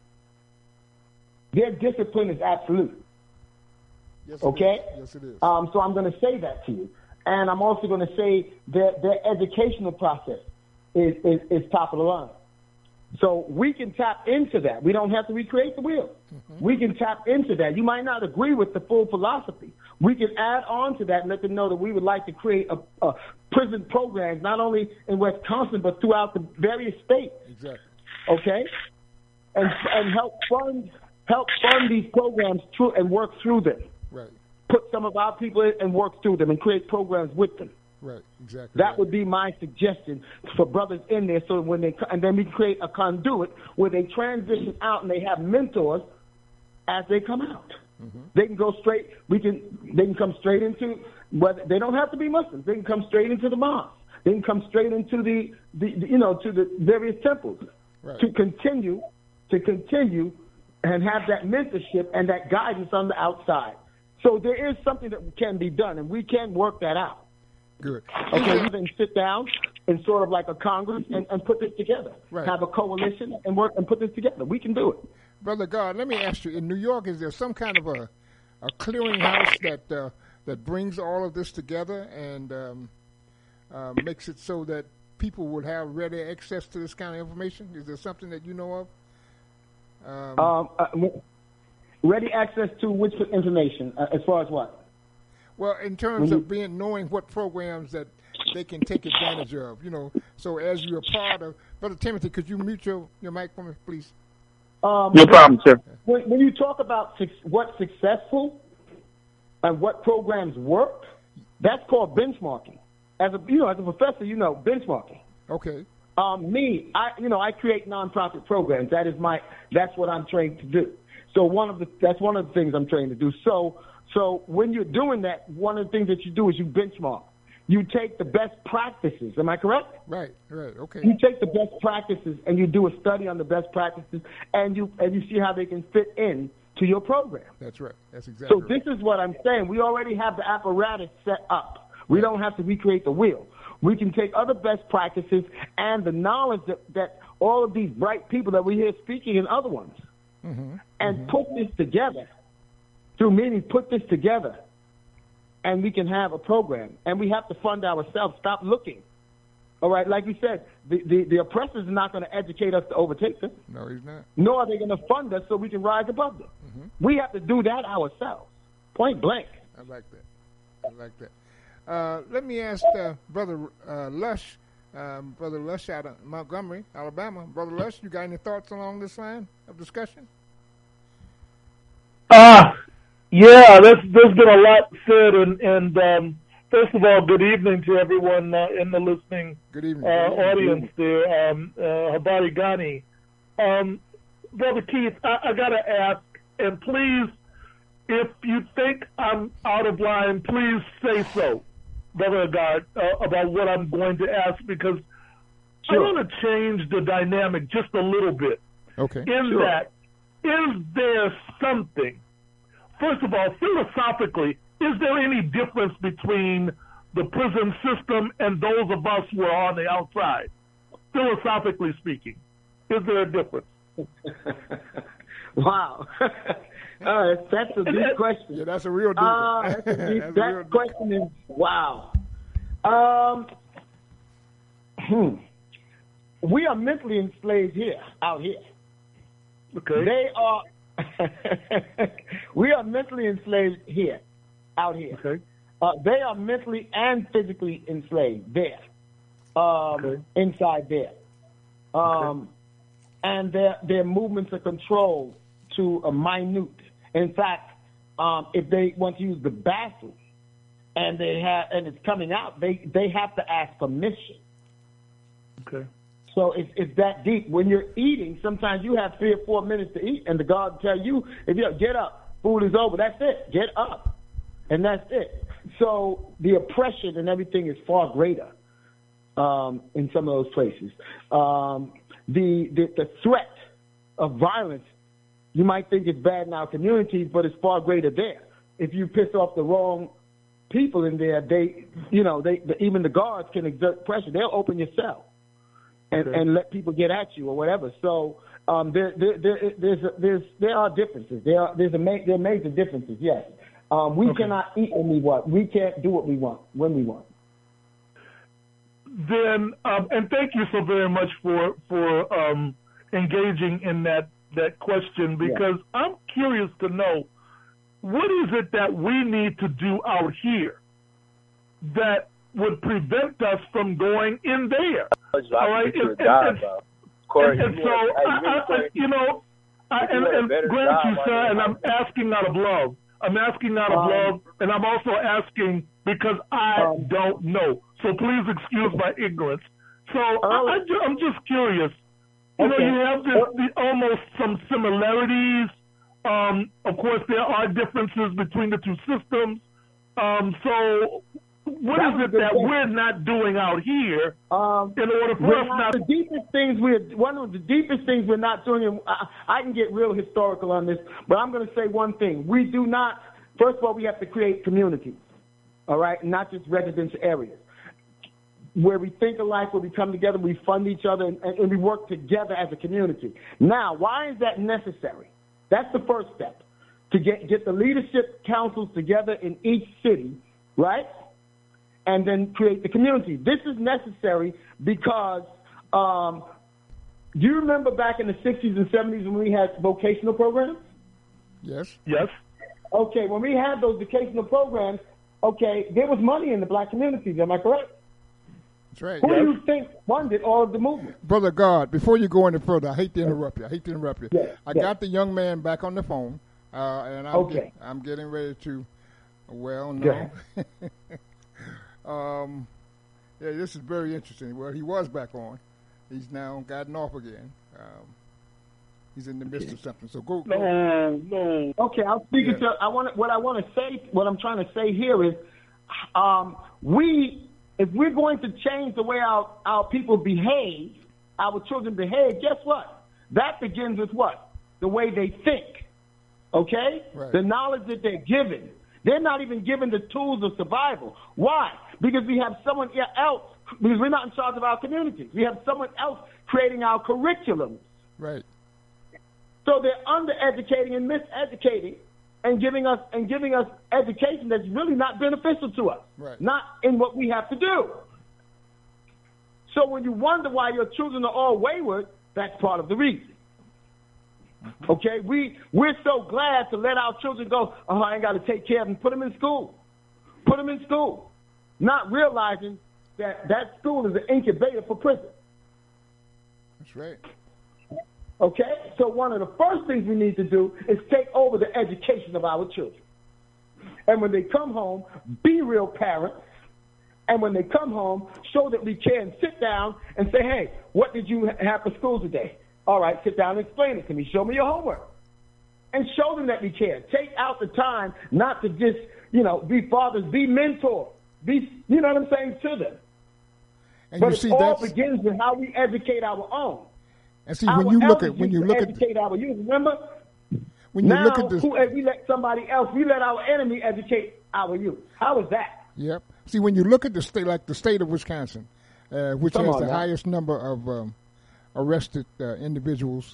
Their discipline is absolute. Yes, okay? Yes, it is. So I'm going to say that to you. And I'm also going to say that their educational process is top of the line. So we can tap into that. We don't have to recreate the wheel. We can tap into that. You might not agree with the full philosophy. We can add on to that and let them know that we would like to create a prison programs, not only in Wisconsin, but throughout the various states. Exactly. Okay? And help fund these programs through and work through them. Right. Put some of our people in and work through them and create programs with them. Right, exactly. That would be my suggestion for brothers in there, so when and then we create a conduit where they transition out and they have mentors as they come out. They can go straight. They can come straight into. Whether they don't have to be Muslims. They can come straight into the mosque. They can come straight into to the various temples to continue and have that mentorship and that guidance on the outside. So there is something that can be done, and we can work that out. Good. Okay, we can sit down in sort of like a Congress and put this together. Right. Have a coalition and work and put this together. We can do it. Brother God, let me ask you, in New York, is there some kind of a clearinghouse that brings all of this together and makes it so that people would have ready access to this kind of information? Is there something that you know of? Ready access to which information? As far as what? Well, in terms of knowing what programs that they can take advantage of, you know. So as you're part of, Brother Timothy, could you mute your mic for me, please? No problem, sir. When you talk about what's successful and what programs work, that's called benchmarking. As a professor, benchmarking. Okay. I create nonprofit programs. That's what I'm trained to do. So that's one of the things I'm trained to do. So when you're doing that, one of the things that you do is you benchmark. You take the best practices. Am I correct? Right, okay. You take the best practices and you do a study on the best practices and you see how they can fit in to your program. That's right. That's exactly So this is what I'm saying. We already have the apparatus set up. We don't have to recreate the wheel. We can take other best practices and the knowledge that all of these bright people that we hear speaking and other ones and put this together. Through meetings, put this together, and we can have a program. And we have to fund ourselves. Stop looking. All right, like we said, the oppressors are not going to educate us to overtake them. No, he's not. Nor are they going to fund us so we can rise above them. We have to do that ourselves, point blank. I like that. Let me ask Brother Lush. Brother Lush out of Montgomery, Alabama. Brother Lush, you got any thoughts along this line of discussion? Yeah, there's been a lot said, and first of all, good evening to everyone in the listening audience there. Habari Ghani. Brother Keith, I got to ask, and please, if you think I'm out of line, please say so, Brother Agard, about what I'm going to ask, because I want to change the dynamic just a little bit. Okay. That, is there something, first of all, philosophically, is there any difference between the prison system and those of us who are on the outside? Philosophically speaking, is there a difference? Wow. That's a deep question. Yeah, that's a real deep one. That question is, wow. We are mentally enslaved out here. Okay. They are. We are mentally enslaved out here. Okay. They are mentally and physically enslaved there, inside there. And their movements are controlled to a minute. In fact, if they want to use the bathroom and it's coming out, they have to ask permission. Okay. So it's that deep. When you're eating, sometimes you have 3 or 4 minutes to eat, and the guard will tell you, get up, food is over. That's it. Get up, and that's it. So the oppression and everything is far greater in some of those places. The threat of violence, you might think it's bad in our communities, but it's far greater there. If you piss off the wrong people in there, even the guards can exert pressure. They'll open your cell and let people get at you or whatever. So there are differences. There are major differences. Yes, we cannot eat when we want. We can't do what we want when we want. Then, and thank you so very much for engaging in that question, because I'm curious to know, what is it that we need to do out here that would prevent us from going in there? All right, and grant you, sir, and I'm asking out of love. And I'm also asking because I don't know. So please excuse my ignorance. So I'm just curious. You have almost some similarities. Of course, there are differences between the two systems. So what is it that we're not doing out here in order for us not? One of the deepest things we're not doing, and I can get real historical on this, but I'm going to say one thing. We do not, first of all, we have to create communities, all right, not just residential areas, where we think alike, where we come together, we fund each other, and we work together as a community. Now, why is that necessary? That's the first step, to get the leadership councils together in each city, right? And then create the community. This is necessary because do you remember back in the 60s and 70s when we had vocational programs? Yes. Yes. Okay, when we had those vocational programs, there was money in the black communities. Am I correct? That's right. Who do you think funded all of the movement? Brother God, before you go any further, I hate to interrupt you. Yes. I got the young man back on the phone, and I'm getting ready to, no. This is very interesting. Well, he was back on. He's now gotten off again. He's in the midst of something. So go. No. Okay, I'll speak it to. What I'm trying to say here is, if we're going to change the way our people behave, our children behave, guess what? That begins with what? The way they think. Okay? Right. The knowledge that they're given. They're not even given the tools of survival. Why? Because we have someone else, because we're not in charge of our communities. We have someone else creating our curriculum. Right. So they're undereducating and miseducating and giving us education that's really not beneficial to us. Right. Not in what we have to do. So when you wonder why your children are all wayward, that's part of the reason. Okay, we're so glad to let our children go. Oh, I ain't got to take care of them. Put them in school. Put them in school, not realizing that school is an incubator for prison. That's right. Okay, so one of the first things we need to do is take over the education of our children. And when they come home, be real parents. And when they come home, show that we care and sit down and say, hey, what did you have for school today? All right, sit down and explain it to me. Show me your homework. And show them that we care. Take out the time not to just, be fathers, be mentors. Be, you know what I'm saying, to them. And but you see, it all begins with how we educate our own. And see, when you look at educate our youth, remember? When you look at this, we let somebody else, we let our enemy educate our youth. How is that? Yep. See, when you look at the state, like the state of Wisconsin, which has the highest number of arrested individuals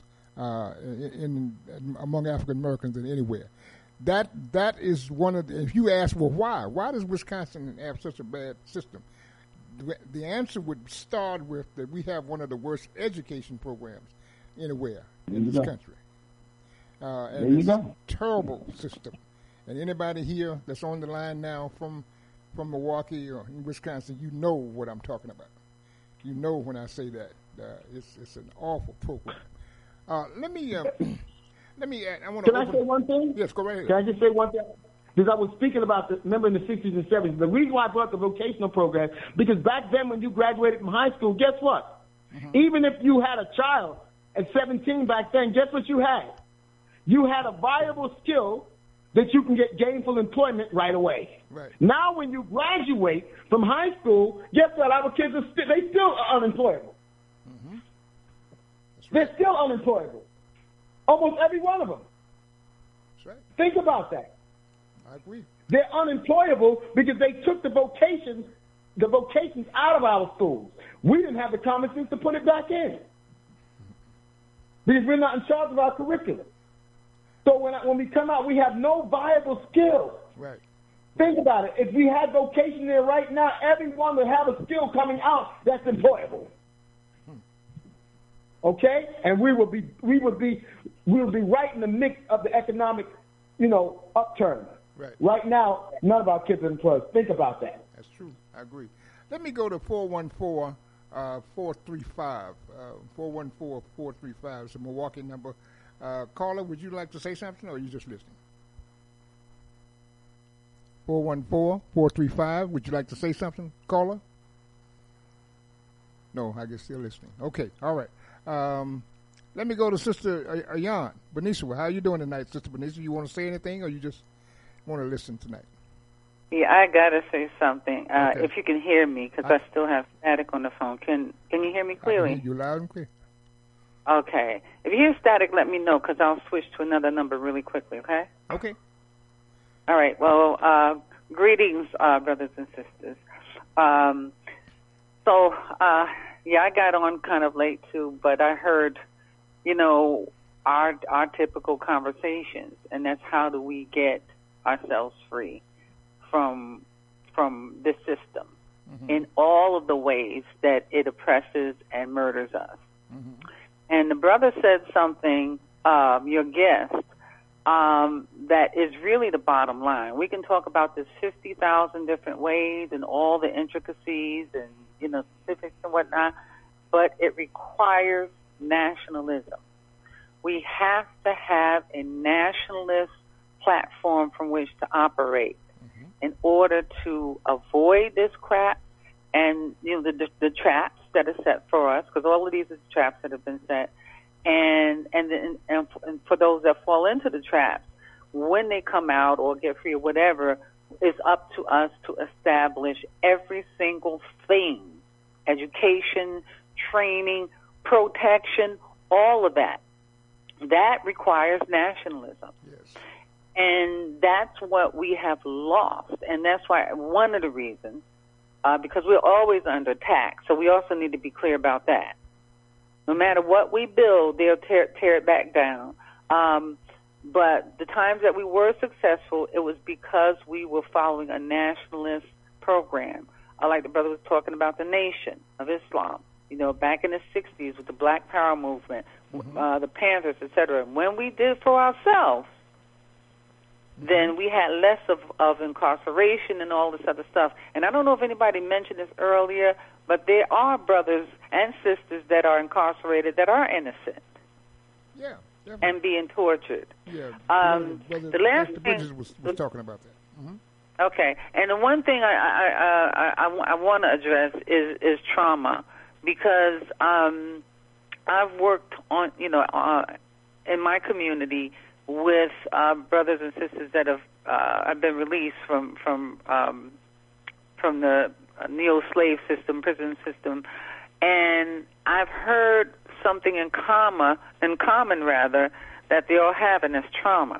among African Americans than anywhere, that is one of the, if you ask, well, why does Wisconsin have such a bad system? The answer would start with that we have one of the worst education programs anywhere in this country. And it's a terrible system. And anybody here that's on the line now from Milwaukee or in Wisconsin, you know what I'm talking about. You know when I say that. It's an awful program. Let me add, I want to Can I say one thing? Yes, go right ahead. Can I just say one thing? Because I was speaking about remember in the 60s and 70s, the reason why I brought the vocational program, because back then when you graduated from high school, guess what? Mm-hmm. Even if you had a child at 17 back then, guess what you had? You had a viable skill that you can get gainful employment right away. Right. Now when you graduate from high school, guess what? Our kids are they still are unemployable. Mm-hmm. Right. They're still unemployable. Almost every one of them. That's right. Think about that. I agree. They're unemployable because they took the vocations out of our schools. We didn't have the common sense to put it back in because we're not in charge of our curriculum. So when we come out, we have no viable skills. Right. Think about it. If we had vocation there right now, everyone would have a skill coming out that's employable. Okay, and we would be right in the mix of the economic, upturn. Right. Right now, none of our kids are employed. Think about that. That's true. I agree. Let me go to 414-435. 414-435 is a Milwaukee number. Caller, would you like to say something, or are you just listening? 414-435. Would you like to say something, caller? No, I guess still listening. Okay, all right. Let me go to Sister Ayan. Benicia, how are you doing tonight, Sister Benicia? You want to say anything, or you just want to listen tonight? Yeah, I gotta say something. Okay. If you can hear me, because I still have static on the phone. Can you hear me clearly? I can hear you loud and clear. Okay. If you hear static, let me know, because I'll switch to another number really quickly. Okay. Okay. All right. Well, greetings, brothers and sisters. Yeah, I got on kind of late too, but I heard, our typical conversations, and that's how do we get ourselves free from this system in all of the ways that it oppresses and murders us. Mm-hmm. And the brother said something, your guest, that is really the bottom line. We can talk about this 50,000 different ways and all the intricacies and, specifics and whatnot, but it requires nationalism. We have to have a nationalist platform from which to operate in order to avoid this crap and, the traps that are set for us, because all of these are traps that have been set, and for those that fall into the traps, when they come out or get free or whatever, it's up to us to establish every single thing, education, training, protection, all of that. That requires nationalism. Yes. And that's what we have lost. And that's why one of the reasons, because we're always under attack, so we also need to be clear about that. No matter what we build, they'll tear it back down. But the times that we were successful, it was because we were following a nationalist program. Like the brother was talking about the Nation of Islam. back in the 60s with the Black Power movement, the Panthers, etc. When we did for ourselves, then we had less of incarceration and all this other stuff. And I don't know if anybody mentioned this earlier, but there are brothers and sisters that are incarcerated that are innocent. Yeah. And being tortured. Yeah. The last Mr. Bridges was talking about that. Okay, and the one thing I want to address is trauma, because I've worked on in my community with brothers and sisters that have been released from the neo-slave system, prison system, and I've heard something in common that they all have, and that's trauma.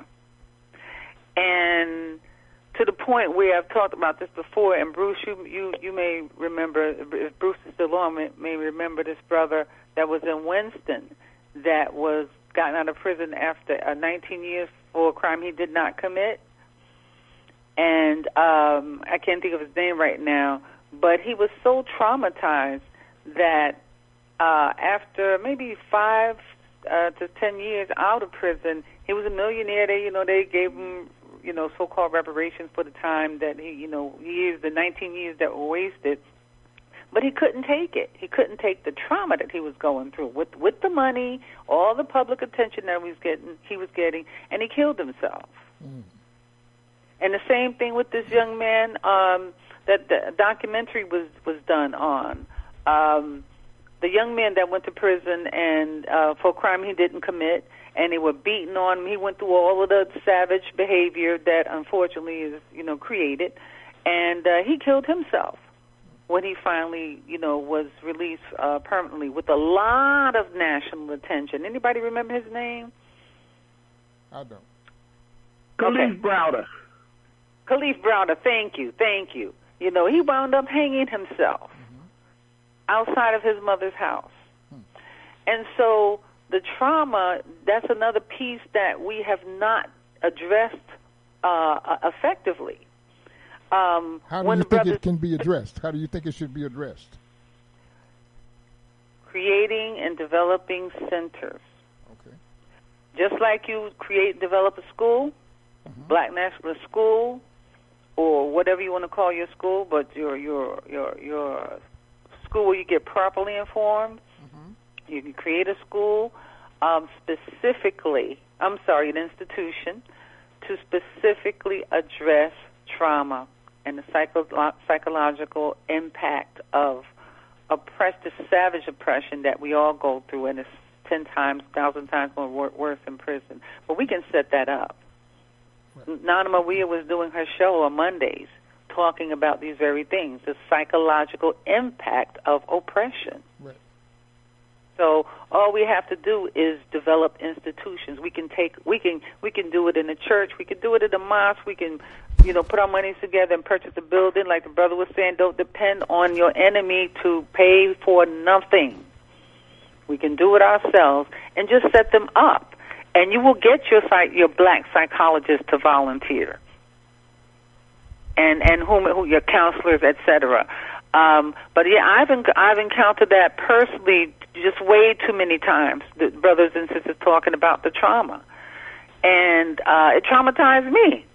And to the point where I've talked about this before, and Bruce, you may remember, if Bruce is still on, may remember this brother that was in Winston that was gotten out of prison after 19 years for a crime he did not commit. And I can't think of his name right now, but he was so traumatized that after maybe 5 to 10 years out of prison, he was a millionaire. They gave him, so-called reparations for the time that the 19 years that were wasted. But he couldn't take it. He couldn't take the trauma that he was going through with the money, all the public attention that he was getting, and he killed himself. And the same thing with this young man that the documentary was done on. The young man that went to prison and for a crime he didn't commit, and they were beating on him. He went through all of the savage behavior that unfortunately is, created, and he killed himself when he finally, was released permanently with a lot of national attention. Anybody remember his name? I don't. Khalif Browder. Khalif Browder, thank you. He wound up hanging himself outside of his mother's house. And so the trauma, that's another piece that we have not addressed effectively. How do you think it can be addressed? How do you think it should be addressed? Creating and developing centers. Okay. Just like you develop a school, Black National School, or whatever you want to call your school, but your school where you get properly informed. You can create a school an institution to specifically address trauma and the psychological impact of the savage oppression that we all go through, and it's 10 times, 1,000 times more worse in prison. But we can set that up. Right. Nana Maria was doing her show on Mondays talking about these very things, the psychological impact of oppression. Right. So all we have to do is develop institutions. We can do it in a church. We can do it in a mosque. We can, put our money together and purchase a building. Like the brother was saying, don't depend on your enemy to pay for nothing. We can do it ourselves and just set them up, and you will get your black psychologist to volunteer, and who your counselors, etc. But yeah, I've encountered that personally just way too many times. The brothers and sisters talking about the trauma, and it traumatized me.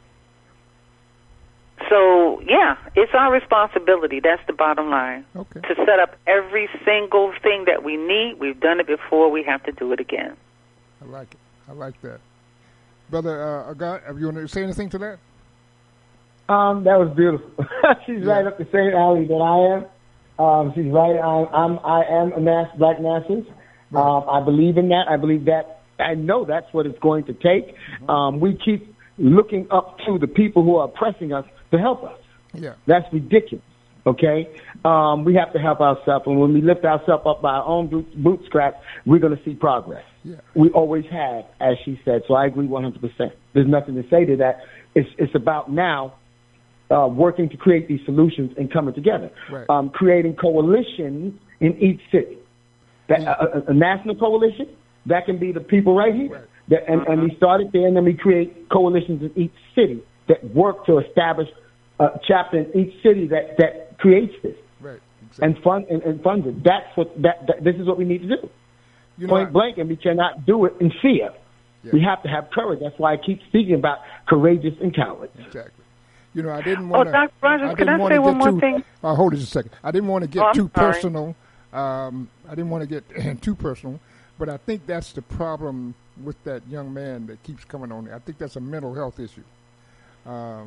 So yeah, it's our responsibility. That's the bottom line. Okay. To set up every single thing that we need. We've done it before. We have to do it again. I like it. I like that, brother. Agat, you want to say anything to that? That was beautiful. She's right up the same alley that I am. She's right. I am a black nationalist. I believe in that. I believe that. I know that's what it's going to take. We keep looking up to the people who are oppressing us to help us. Yeah, that's ridiculous. Okay, we have to help ourselves, and when we lift ourselves up by our own bootstraps, we're going to see progress. Yeah. We always have, as she said. So I agree 100%. There's nothing to say to that. It's about now. Working to create these solutions and coming together, right. Creating coalitions in each city. A national coalition, that can be the people right here. Right. And we started there, and then we create coalitions in each city that work to establish a chapter in each city that creates this. Right. and fund it. That's what this is what we need to do. Point blank, and we cannot do it in fear. Yeah. We have to have courage. That's why I keep speaking about courageous and cowards. Exactly. I didn't want to. Dr. Rogers, can I say one more thing? Hold it a second. I didn't want to get too personal. I didn't want to get too personal, but I think that's the problem with that young man that keeps coming on. I think that's a mental health issue. I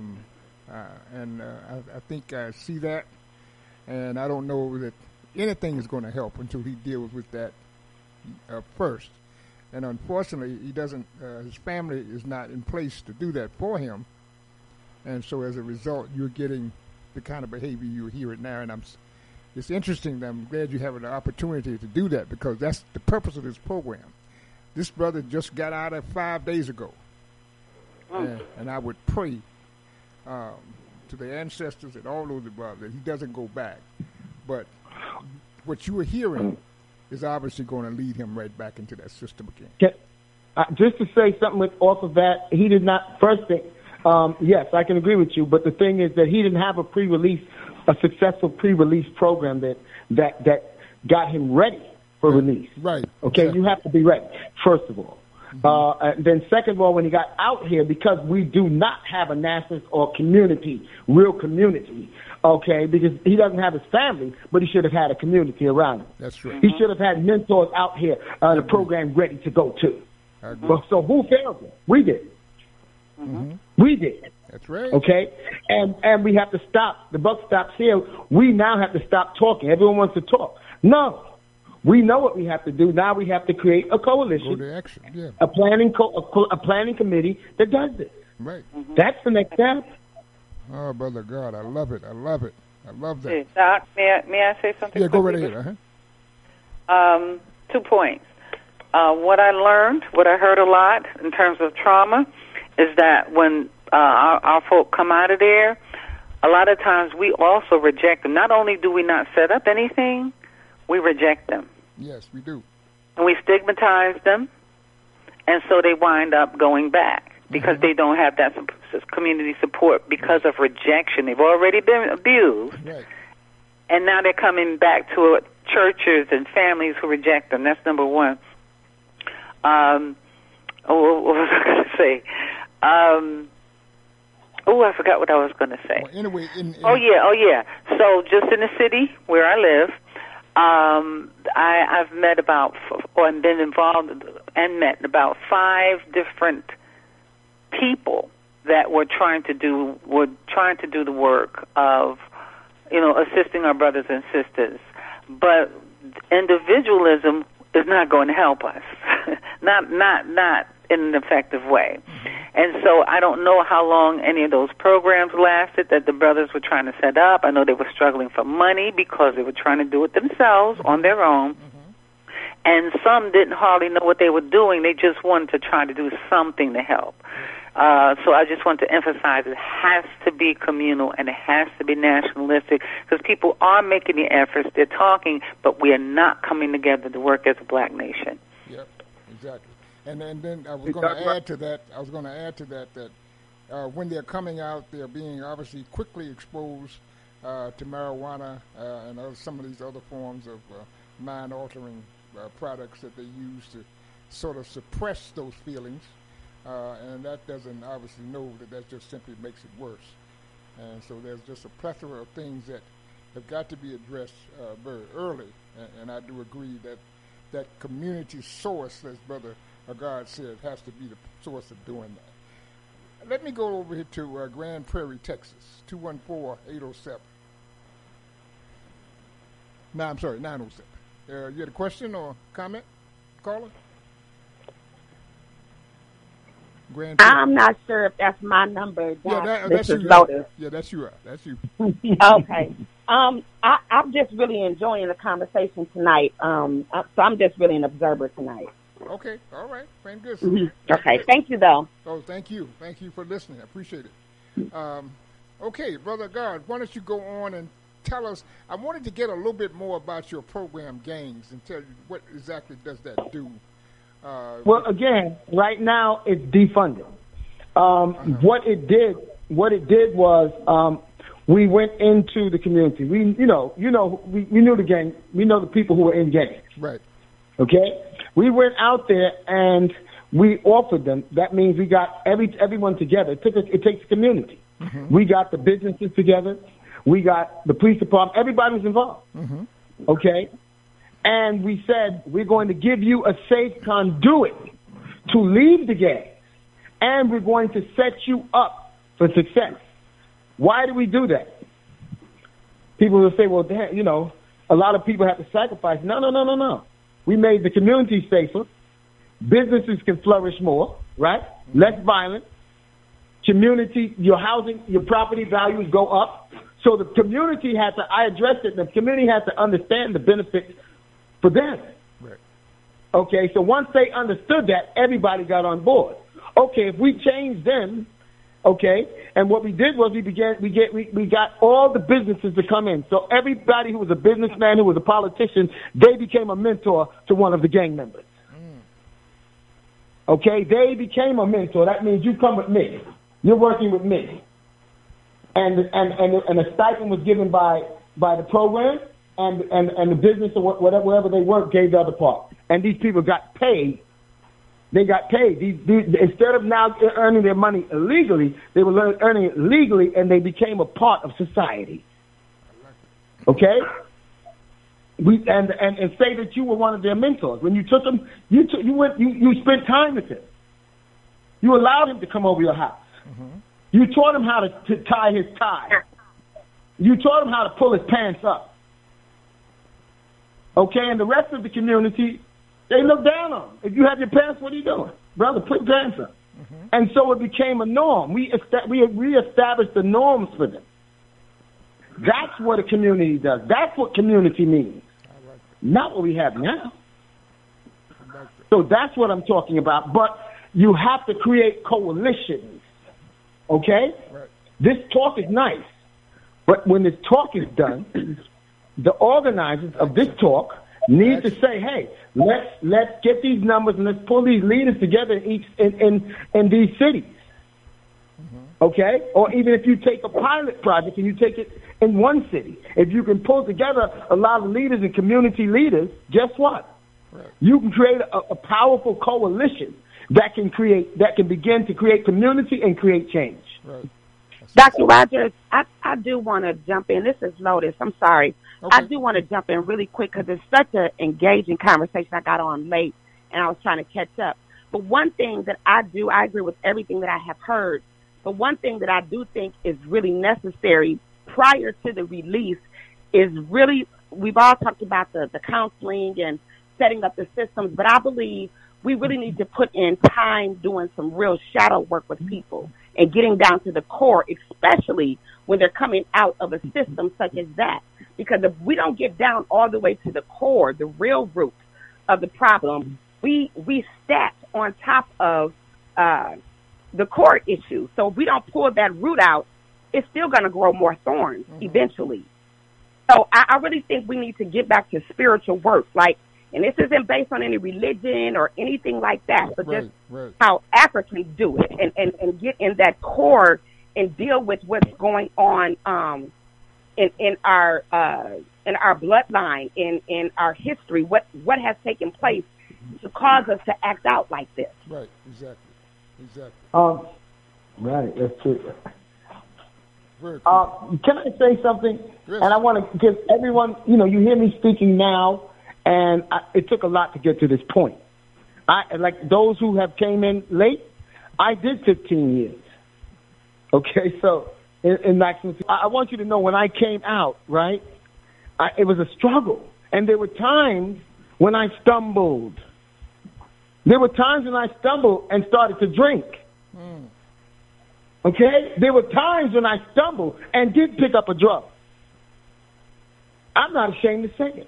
think I see that, and I don't know that anything is going to help until he deals with that first. And unfortunately, he doesn't. His family is not in place to do that for him, and so as a result, you're getting the kind of behavior you hear it now. And it's interesting that I'm glad you have an opportunity to do that, because that's the purpose of this program. This brother just got out of 5 days ago. And I would pray to the ancestors and all those above that he doesn't go back. But what you are hearing is obviously going to lead him right back into that system again. Just to say something off of that, he did not, first thing, yes, I can agree with you, but the thing is that he didn't have a successful pre-release program that got him ready for release. Right. Okay, exactly. You have to be ready, first of all. And then second of all, when he got out here, because we do not have a nationalist or real community, okay, because he doesn't have his family, but he should have had a community around him. That's true. He should have had mentors out here, the program ready to go to. But so who failed him? We did. We did. That's right. Okay? And we have to stop. The buck stops here. We now have to stop talking. Everyone wants to talk. No. We know what we have to do. Now we have to create a coalition, go to action. Yeah. a planning committee that does this. Right. That's the next step. Oh, Brother God, I love it. I love that. Hey, Doc, may I say something? Yeah, go right ahead. 2 points. What I learned, what I heard a lot in terms of trauma, is that when our folk come out of there, a lot of times we also reject them. Not only do we not set up anything, we reject them. Yes, we do. And we stigmatize them, and so they wind up going back because they don't have that community support because of rejection. They've already been abused, right. And now they're coming back to churches and families who reject them. That's number one. What was I going to say? I forgot what I was going to say. Well, anyway, Oh yeah. So just in the city where I live, I've met and been involved and met about 5 different people that were trying to do the work of, assisting our brothers and sisters. But individualism is not going to help us, not in an effective way. And so I don't know how long any of those programs lasted that the brothers were trying to set up. I know they were struggling for money because they were trying to do it themselves on their own. And some didn't hardly know what they were doing. They just wanted to try to do something to help. So I just want to emphasize it has to be communal and it has to be nationalistic because people are making the efforts. They're talking, but we are not coming together to work as a black nation. Yep, exactly. And then I was going to add to that that when they're coming out, they're being obviously quickly exposed to marijuana and some of these other forms of mind-altering products that they use to sort of suppress those feelings. And that doesn't obviously know that just simply makes it worse. And so there's just a plethora of things that have got to be addressed very early. And I do agree that community source, as Brother Agard said, has to be the source of doing that. Let me go over here to Grand Prairie, Texas, 214-807. No, I'm sorry, 907. You had a question or comment, caller? I'm not sure if that's my number. That's you. Lotus. Yeah, that's you. That's you. Okay. I'm just really enjoying the conversation tonight. So I'm just really an observer tonight. Okay. All right. Very good. Okay. Thank you, though. Oh, thank you. Thank you for listening. I appreciate it. Okay, Brother God, why don't you go on and tell us, I wanted to get a little bit more about your program, Gangs, and tell you what exactly does that do. Well, again, right now it's defunded. What it did was we went into the community. We knew the gang. We know the people who were in gangs. Right. Okay? We went out there and we offered them. That means we got everyone together. It takes a community. Mm-hmm. We got the businesses together. We got the police department. Everybody was involved. Mm-hmm. Okay? And we said, we're going to give you a safe conduit to leave the gang. And we're going to set you up for success. Why do we do that? People will say, well, a lot of people have to sacrifice. No. We made the community safer. Businesses can flourish more, right? Less violent. Community, your housing, your property values go up. So the community I addressed it, the community has to understand the benefits for them. Right. Okay, so once they understood that, everybody got on board. Okay, if we change them, okay, and what we did was we got all the businesses to come in. So everybody who was a businessman, who was a politician, they became a mentor to one of the gang members. Okay, they became a mentor. That means you come with me. You're working with me. And a stipend was given by the program, and the business or whatever they work gave the other part. And these people got paid. They got paid. Instead of now earning their money illegally, they were earning it legally, and they became a part of society. Okay? And say that you were one of their mentors. When you took them, you spent time with him. You allowed him to come over your house. Mm-hmm. You taught him how to tie his tie. You taught him how to pull his pants up. Okay, and the rest of the community, they look down on him. If you have your pants, what are you doing? Brother, put your pants up. Mm-hmm. And so it became a norm. We reestablished the norms for them. That's what a community does. That's what community means. Not what we have now. So that's what I'm talking about. But you have to create coalitions. Okay? Right. This talk is nice. But when this talk is done, the organizers of this talk need to say, hey, let's get these numbers and let's pull these leaders together in these cities. Mm-hmm. Okay? Or even if you take a pilot project and you take it in one city, if you can pull together a lot of leaders and community leaders, guess what? Right. You can create a powerful coalition that can begin to create community and create change. Right. Dr. Rogers, I do want to jump in. This is Lotus. I'm sorry. Okay. I do want to jump in really quick because it's such an engaging conversation. I got on late and I was trying to catch up. But one thing that I agree with everything that I have heard, but one thing that I do think is really necessary prior to the release is really, we've all talked about the counseling and setting up the systems, but I believe we really need to put in time doing some real shadow work with people and getting down to the core, especially when they're coming out of a system such as that. Because if we don't get down all the way to the core, the real root of the problem, we stack on top of the core issue. So if we don't pull that root out, it's still going to grow more thorns eventually. So I really think we need to get back to spiritual work. And this isn't based on any religion or anything like that, but just how Africans do it and get in that core and deal with what's going on in our bloodline, in our history, what has taken place to cause us to act out like this. Right, exactly. Right, that's true. Can I say something? Yes. And I want to give everyone, you hear me speaking now, and it took a lot to get to this point. Like those who have came in late, I did 15 years. Okay, so in maximum, I want you to know when I came out, right, it was a struggle. And there were times when I stumbled. There were times when I stumbled and started to drink. Okay? There were times when I stumbled and did pick up a drug. I'm not ashamed to say it.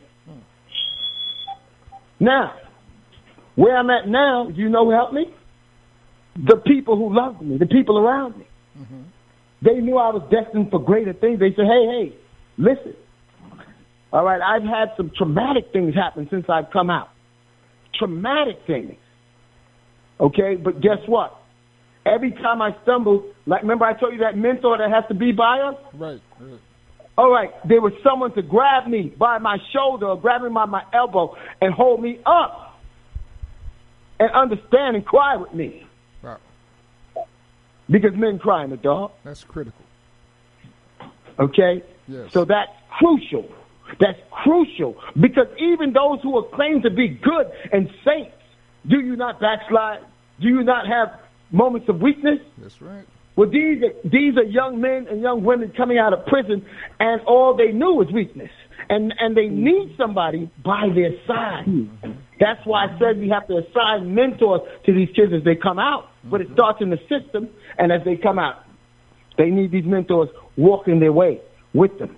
Now, where I'm at now, do you know who helped me? The people who loved me, the people around me. Mm-hmm. They knew I was destined for greater things. They said, hey, listen. All right, I've had some traumatic things happen since I've come out. Traumatic things. Okay, but guess what? every time I stumbled, like remember I told you that mentor that has to be by us? Right. All right, there was someone to grab me by my shoulder or grab me by my elbow and hold me up and understand and cry with me. Wow. Because men cry in the dark. That's critical. Okay? Yes. So that's crucial. That's crucial. Because even those who are claimed to be good and saints, do you not backslide? Do you not have moments of weakness? That's right. Well, these are young men and young women coming out of prison, and all they knew was weakness. And they need somebody by their side. That's why I said we have to assign mentors to these kids as they come out. But it starts in the system, and as they come out, they need these mentors walking their way with them.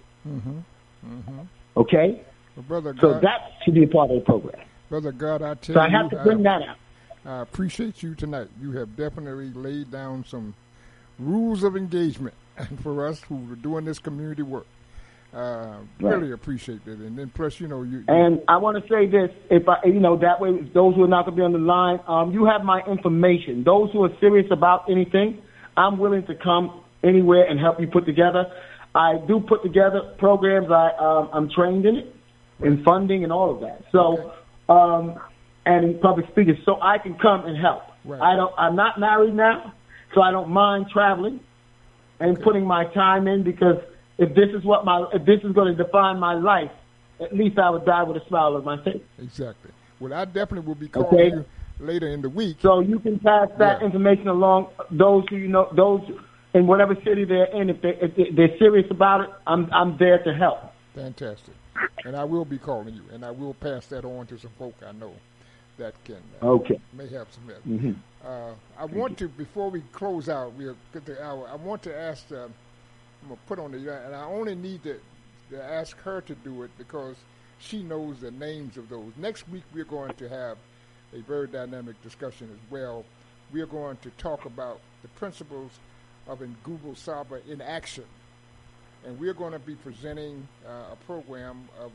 Okay? Well, Brother God, so that should be a part of the program. Brother God, I tell you. So I have to bring that out. I appreciate you tonight. You have definitely laid down some rules of engagement for us who are doing this community work. Really appreciate that. And then plus, you know, and I want to say this, that way, those who are not going to be on the line, you have my information. Those who are serious about anything, I'm willing to come anywhere and help you put together. I do put together programs. I'm trained in it, in funding and all of that. So, and in public speaking, so I can come and help. Right. I'm not married now, so I don't mind traveling and putting my time in, because if this is going to define my life, at least I would die with a smile on my face. Exactly. Well, I definitely will be calling you later in the week. So you can pass that information along. Those who those in whatever city they're in, if they're serious about it, I'm there to help. Fantastic. And I will be calling you, and I will pass that on to some folk I know that can may have some help. I want to, before we close out, we'll get the hour. I want to ask. I'm gonna put on the, and I only need to ask her to do it because she knows the names of those. Next week we're going to have a very dynamic discussion as well. We are going to talk about the principles of Nguzo Saba in action, and we're going to be presenting a program of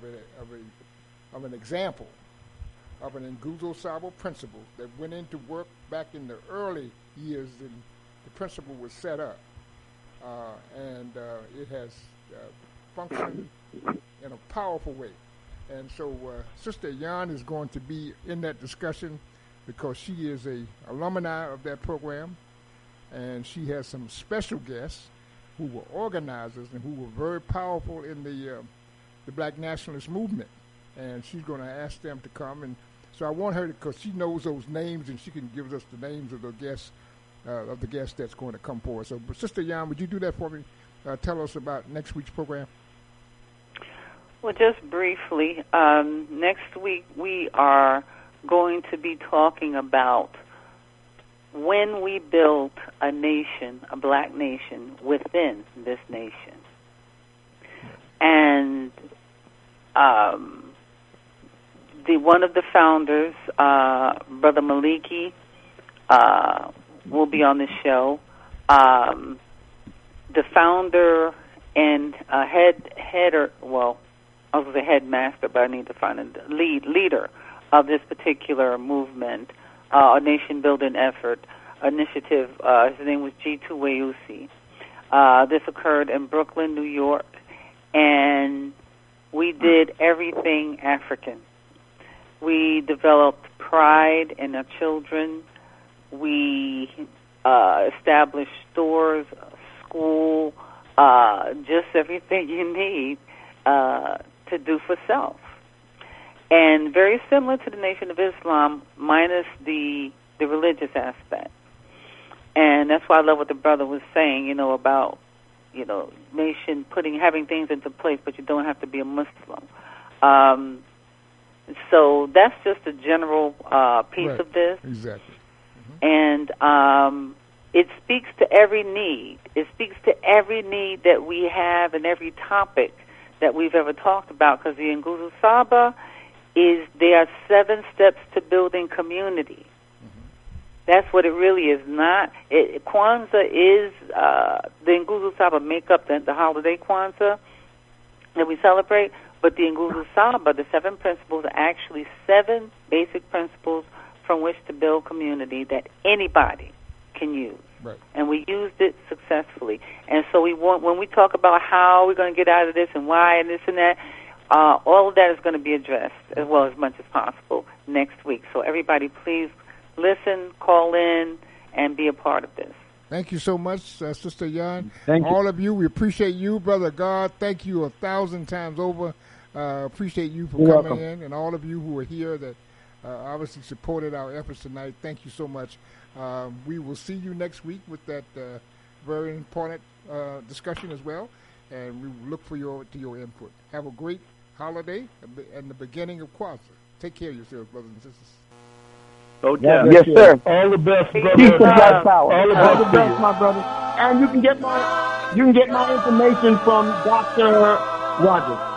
an example of an Nguzo Saba principle that went into work back in the early years when the principle was set up. And it has functioned in a powerful way. And so Sister Yan is going to be in that discussion because she is a alumni of that program, and she has some special guests who were organizers and who were very powerful in the Black nationalist movement. And she's going to ask them to come. And so I want her to, because she knows those names and she can give us the names of the guests that's going to come forward. So, Sister Yan, would you do that for me? Tell us about next week's program. Well, just briefly, next week we are going to be talking about when we built a nation, a Black nation, within this nation. And one of the founders, Brother Maliki, will be on the show. The founder and I was the headmaster, but I need to find a leader of this particular movement, a nation-building initiative. His name was G2 Weusi. This occurred in Brooklyn, New York, and we did everything African. We developed pride in our children. We established stores, school, just everything you need to do for self. And very similar to the Nation of Islam, minus the religious aspect. And that's why I love what the brother was saying, about, nation having things into place, but you don't have to be a Muslim. So that's just a general piece of this. Exactly. And it speaks to every need. It speaks to every need that we have and every topic that we've ever talked about, because the Nguzo Saba there are 7 steps to building community. That's what it really is. Kwanzaa is, the Nguzo Saba make up the holiday Kwanzaa that we celebrate, but the Nguzo Saba, the 7 principles, are actually 7 basic principles from which to build community that anybody can use. Right. And we used it successfully. And so when we talk about how we're going to get out of this and why and this and that, all of that is going to be addressed as well as much as possible next week. So everybody, please listen, call in, and be a part of this. Thank you so much, Sister Yan. Thank you. All of you, we appreciate you, Brother God. Thank you 1,000 times over. Appreciate you for You're coming welcome. in, and all of you who are here that obviously supported our efforts tonight. Thank you so much. We will see you next week with that very important discussion as well, and we will look for your input. Have a great holiday and the beginning of Kwanzaa. Take care of yourselves, brothers and sisters. Yes, sir. All the best, brother. Peace and black power. All the All the best, best, my brother. And you can get my information from Dr. Rogers.